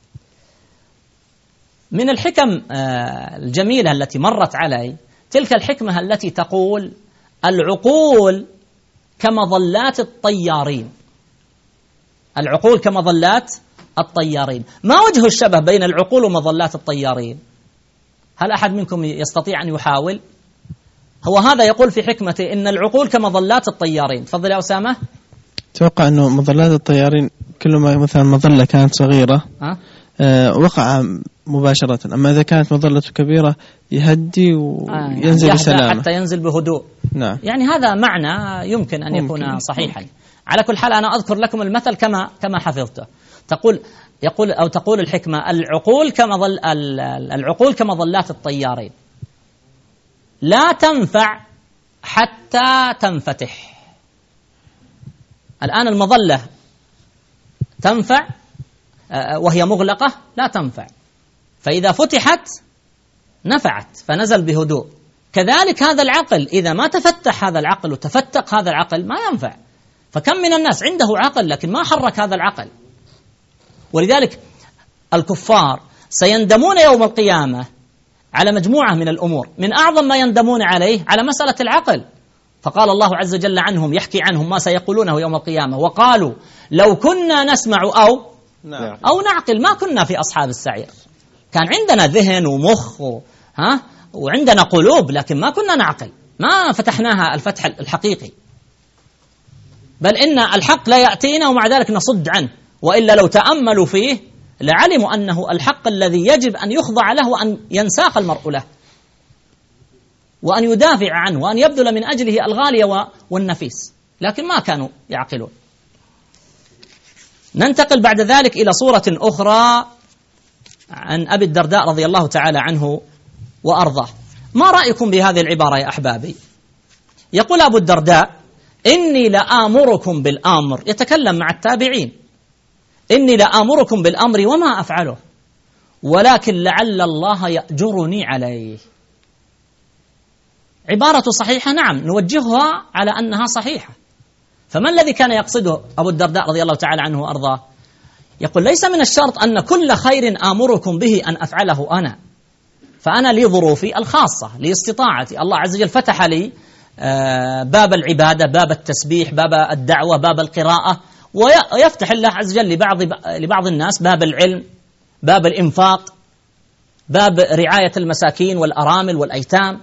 من الحكم الجميلة التي مرت علي تلك الحكمة التي تقول: العقول كمظلات الطيارين. العقول كمظلات الطيارين. ما وجه الشبه بين العقول ومظلات الطيارين؟ هل أحد منكم يستطيع أن يحاول؟ هو هذا يقول في حكمته إن العقول كمظلات الطيارين. تفضل يا أسامة. أتوقع أنه مظلات الطيارين كل ما مثلا مظلة كانت صغيرة وقع مباشرة، أما إذا كانت مظلة كبيرة يهدي وينزل بسلامة حتى ينزل بهدوء. نعم. يعني هذا معنى يمكن أن يكون صحيحا. على كل حال أنا أذكر لكم المثل كما حفظته. تقول الحكمة العقول كمظلات الطيارين لا تنفع حتى تنفتح. الآن المظلة تنفع وهي مغلقة لا تنفع، فإذا فتحت نفعت فنزل بهدوء. كذلك هذا العقل إذا ما تفتح هذا العقل وتفتق هذا العقل ما ينفع. فكم من الناس عنده عقل لكن ما حرك هذا العقل. ولذلك الكفار سيندمون يوم القيامة على مجموعة من الأمور، من أعظم ما يندمون عليه على مسألة العقل. فقال الله عز وجل عنهم يحكي عنهم ما سيقولونه يوم القيامة: وقالوا لو كنا نسمع أو نعقل ما كنا في أصحاب السعير. كان عندنا ذهن ومخ وعندنا قلوب لكن ما كنا نعقل، ما فتحناها الفتح الحقيقي، بل إن الحق لا يأتينا ومع ذلك نصد عنه، وإلا لو تأملوا فيه لعلموا أنه الحق الذي يجب أن يخضع له وأن ينساق المرء له وأن يدافع عنه وأن يبذل من أجله الغالي والنفيس، لكن ما كانوا يعقلون. ننتقل بعد ذلك إلى صورة أخرى عن أبي الدرداء رضي الله تعالى عنه وأرضاه. ما رأيكم بهذه العبارة يا أحبابي؟ يقول أبو الدرداء: إني لآمركم بالأمر، يتكلم مع التابعين، إني لآمركم بالأمر وما أفعله ولكن لعل الله يأجرني عليه. عبارة صحيحة، نعم نوجهها على أنها صحيحة. فما الذي كان يقصده أبو الدرداء رضي الله تعالى عنه وأرضاه؟ يقول: ليس من الشرط أن كل خير آمركم به أن أفعله أنا، فأنا لي ظروفي الخاصة، لي استطاعتي. الله عز وجل فتح لي باب العبادة، باب التسبيح، باب الدعوة، باب القراءة، ويفتح الله عز وجل لبعض الناس باب العلم، باب الإنفاق، باب رعاية المساكين والأرامل والأيتام.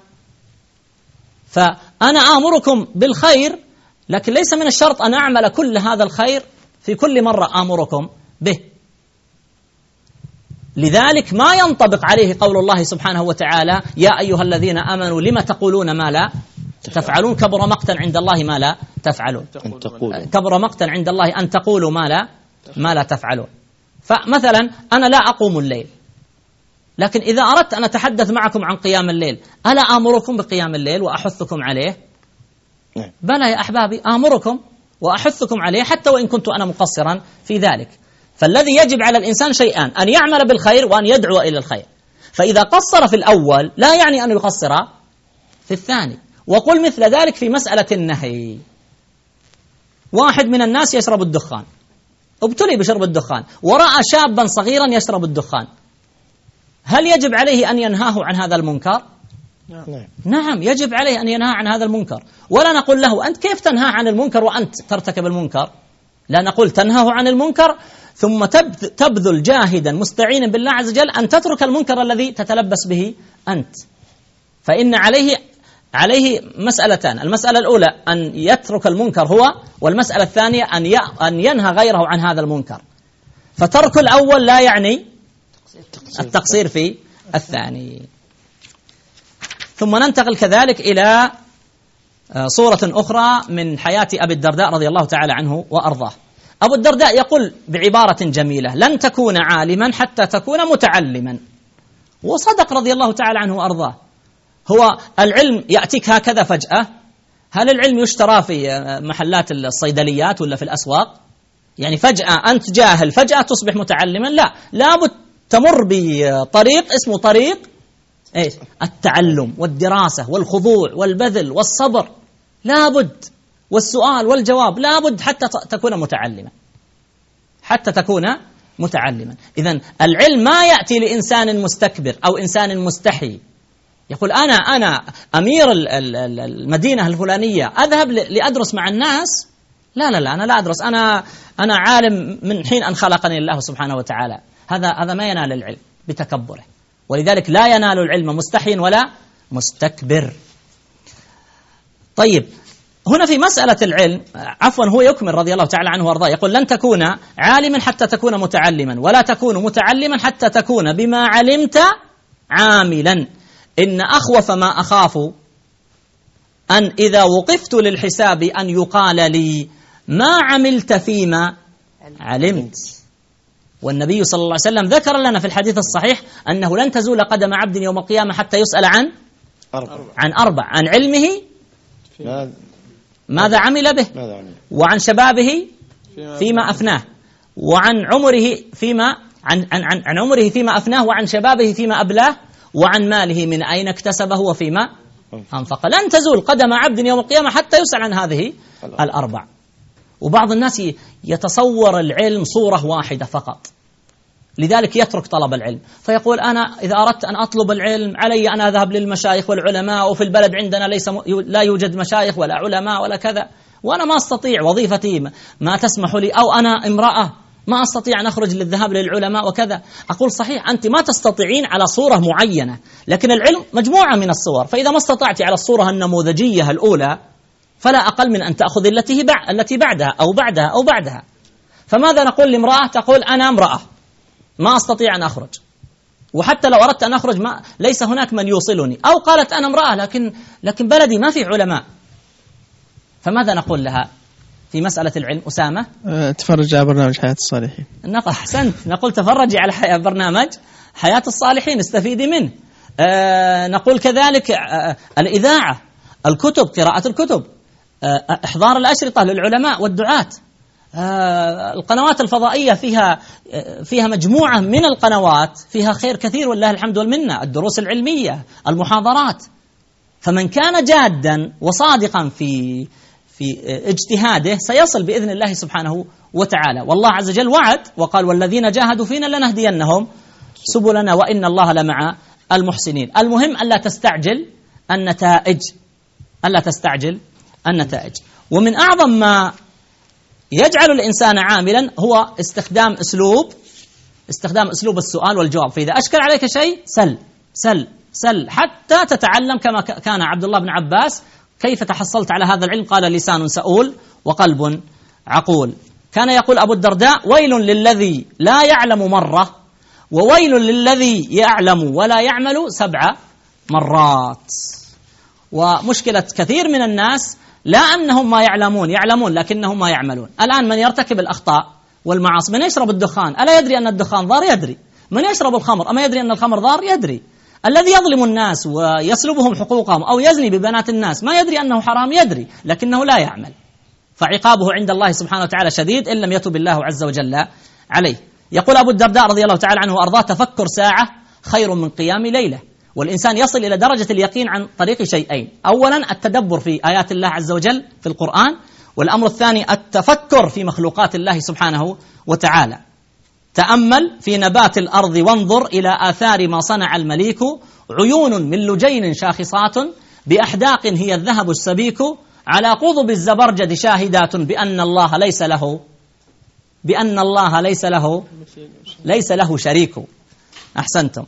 فأنا آمركم بالخير، لكن ليس من الشرط أن أعمل كل هذا الخير في كل مرة آمركم به. لذلك ما ينطبق عليه قول الله سبحانه وتعالى: يا أيها الذين آمنوا لما تقولون ما لا تفعلون، كبر مقتا عند الله ما لا تفعلون. كبر مقتا عند الله أن تقولوا ما لا تفعلون. فمثلا أنا لا أقوم الليل، لكن إذا أردت أن أتحدث معكم عن قيام الليل، ألا آمركم بقيام الليل وأحثكم عليه؟ بلى يا أحبابي، آمركم وأحثكم عليه حتى وإن كنت أنا مقصرا في ذلك. فالذي يجب على الإنسان شيئان: أن يعمل بالخير وأن يدعو إلى الخير. فإذا قصر في الأول لا يعني أن يقصر في الثاني. وقل مثل ذلك في مسألة النهي. واحد من الناس يشرب الدخان، ابتلي بشرب الدخان، ورأى شابا صغيرا يشرب الدخان، هل يجب عليه أن ينهاه عن هذا المنكر؟ نعم يجب عليه أن ينهى عن هذا المنكر. ولا نقول له: أنت كيف تنهى عن المنكر وأنت ترتكب المنكر؟ لا نقول تنهاه عن المنكر ثم تبذل جاهدا مستعينا بالله عز وجل أن تترك المنكر الذي تتلبس به أنت. فإن عليه مسألتان: المسألة الأولى أن يترك المنكر هو، والمسألة الثانية أن ينهى غيره عن هذا المنكر. فترك الأول لا يعني التقصير في الثاني. ثم ننتقل كذلك إلى صورة أخرى من حياة أبي الدرداء رضي الله تعالى عنه وأرضاه. أبو الدرداء يقول بعبارة جميلة: لن تكون عالما حتى تكون متعلما. وصدق رضي الله تعالى عنه وأرضاه. هو العلم يأتيك هكذا فجأة؟ هل العلم يشترى في محلات الصيدليات ولا في الأسواق؟ يعني فجأة أنت جاهل فجأة تصبح متعلما؟ لا، لابد تمر بطريق اسمه طريق التعلم والدراسة والخضوع والبذل والصبر، لابد، والسؤال والجواب، لابد حتى تكون متعلما، حتى تكون متعلما. إذن العلم ما يأتي لإنسان مستكبر أو إنسان مستحي يقول أنا أمير المدينة الفلانية أذهب لأدرس مع الناس. لا أنا لا أدرس، أنا عالم من حين أن خلقني الله سبحانه وتعالى. هذا ما ينال العلم بتكبره، ولذلك لا ينال العلم مستحي ولا مستكبر. طيب هنا في مسألة العلم، عفوا هو يكمل رضي الله تعالى عنه وارضاه، يقول لن تكون عالما حتى تكون متعلما، ولا تكون متعلما حتى تكون بما علمت عاملا. إن أخوف ما أخاف أن إذا وقفت للحساب أن يقال لي ما عملت فيما علمت. والنبي صلى الله عليه وسلم ذكر لنا في الحديث الصحيح أنه لن تزول قدم عبد يوم القيامة حتى يسأل عن أربع: عن علمه ماذا عمل به، وعن شبابه فيما أفناه، وعن عمره فيما عن عمره فيما أفناه، وعن شبابه فيما أبلاه، وعن ماله من أين اكتسبه وفيما أنفق. لن تزول قدم عبد يوم القيامة حتى يسأل عن هذه الأربع. وبعض الناس يتصور العلم صورة واحدة فقط، لذلك يترك طلب العلم، فيقول أنا إذا أردت أن أطلب العلم علي أن أذهب للمشايخ والعلماء، وفي البلد عندنا لا يوجد مشايخ ولا علماء ولا كذا، وأنا ما أستطيع، وظيفتي ما تسمح لي، أو أنا امرأة ما أستطيع أن أخرج للذهاب للعلماء وكذا. أقول صحيح أنت ما تستطيعين على صورة معينة، لكن العلم مجموعة من الصور، فإذا ما استطعت على الصورة النموذجية الأولى فلا أقل من أن تأخذ التي بعدها أو بعدها أو بعدها. فماذا نقول لامرأة تقول أنا امرأة ما أستطيع أن أخرج، وحتى لو أردت أن أخرج ليس هناك من يوصلني، أو قالت أنا امرأة لكن بلدي ما في علماء، فماذا نقول لها في مسألة العلم؟ أسامة تفرج على برنامج حياة الصالحين. أحسنت، نقول تفرجي على برنامج حياة الصالحين، استفيدي منه. نقول كذلك الإذاعة، الكتب، قراءة الكتب، إحضار الأشرطة للعلماء والدعاة، القنوات الفضائية فيها مجموعة من القنوات فيها خير كثير والله الحمد والمنة، الدروس العلمية، المحاضرات. فمن كان جادا وصادقا في اجتهاده سيصل بإذن الله سبحانه وتعالى. والله عز وجل وعد وقال والذين جاهدوا فينا لنهدينهم سبلنا وإن الله لمع المحسنين. المهم ألا تستعجل النتائج. ومن أعظم ما يجعل الإنسان عاملا هو استخدام أسلوب السؤال والجواب. فإذا أشكل عليك شيء سل حتى تتعلم، كما كان عبد الله بن عباس: كيف تحصلت على هذا العلم؟ قال: لسان سؤول وقلب عقول. كان يقول أبو الدرداء: ويل للذي لا يعلم مرة، وويل للذي يعلم ولا يعمل 7 مرات. ومشكلة كثير من الناس لا أنهم ما يعلمون لكنهم ما يعملون. الآن من يرتكب الأخطاء والمعاصي، من يشرب الدخان ألا يدري أن الدخان ضار؟ يدري. من يشرب الخمر أما يدري أن الخمر ضار؟ يدري. الذي يظلم الناس ويسلبهم حقوقهم أو يزني ببنات الناس ما يدري أنه حرام؟ يدري لكنه لا يعمل. فعقابه عند الله سبحانه وتعالى شديد إن لم يتب الله عز وجل عليه. يقول أبو الدرداء رضي الله تعالى عنه وأرضاه: تفكر ساعة خير من قيام ليلة. والإنسان يصل إلى درجة اليقين عن طريق شيئين: أولا التدبر في آيات الله عز وجل في القرآن، والأمر الثاني التفكر في مخلوقات الله سبحانه وتعالى. تأمل في نبات الأرض وانظر إلى آثار ما صنع المليك، عيون من لجين شاخصات بأحداق هي الذهب السبيك، على قضب الزبرجد شاهدات بأن الله ليس له شريك. أحسنتم.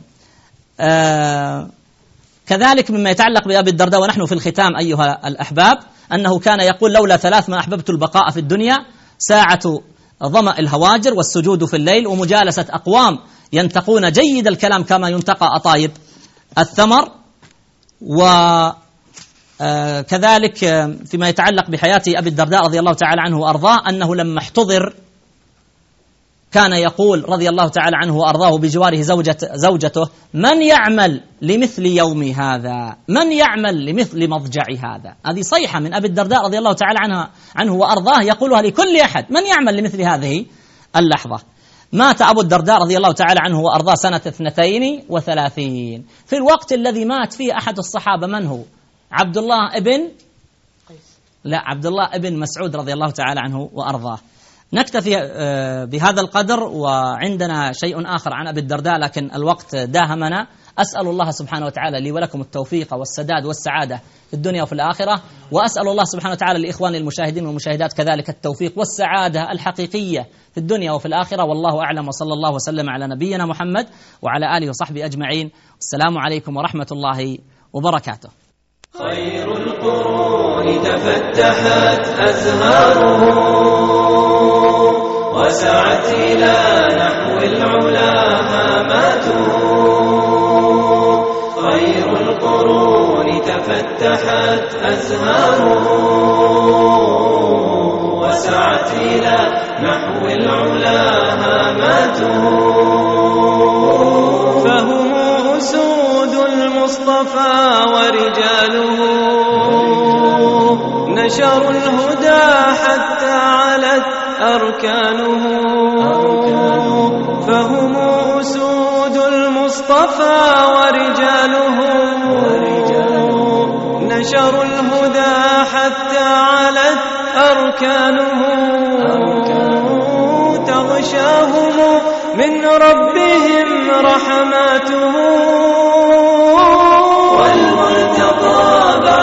كذلك مما يتعلق بأبي الدرداء ونحن في الختام أيها الأحباب، أنه كان يقول: لولا 3 ما أحببت البقاء في الدنيا: ساعة ظمأ الهواجر، والسجود في الليل، ومجالسة أقوام ينتقون جيد الكلام كما ينتقى أطايب الثمر. وكذلك فيما يتعلق بحياة أبي الدرداء رضي الله تعالى عنه وأرضاه، أنه لما احتضر كان يقول رضي الله تعالى عنه وأرضاه بجواره زوجته: من يعمل لمثل يومي هذا؟ من يعمل لمثل مضجعي هذا؟ هذه صيحة من أبي الدرداء رضي الله تعالى عنه وأرضاه يقولها لكل أحد: من يعمل لمثل هذه اللحظة. مات أبو الدرداء رضي الله تعالى عنه وأرضاه سنة 32 في الوقت الذي مات فيه أحد الصحابة. من هو؟ عبد الله ابن مسعود رضي الله تعالى عنه وأرضاه. نكتفي بهذا القدر، وعندنا شيء آخر عن أبي الدرداء لكن الوقت داهمنا. أسأل الله سبحانه وتعالى لي ولكم التوفيق والسداد والسعادة في الدنيا وفي الآخرة، وأسأل الله سبحانه وتعالى لإخواني المشاهدين والمشاهدات كذلك التوفيق والسعادة الحقيقية في الدنيا وفي الآخرة. والله أعلم، وصلى الله وسلم على نبينا محمد وعلى آله وصحبه أجمعين. السلام عليكم ورحمة الله وبركاته. خير القرون تفتحت أزهاره وسعت إلى نحو العلا هاماته خير القرون تفتحت أزهاره وسعت إلى نحو العلا هاماته فهم أسود المصطفى ورجاله نشروا الهدى حتى علت أركانه فهم أسود المصطفى ورجاله نشروا الهدى حتى علت أركانه تغشاهم من ربهم رحماته والملتقى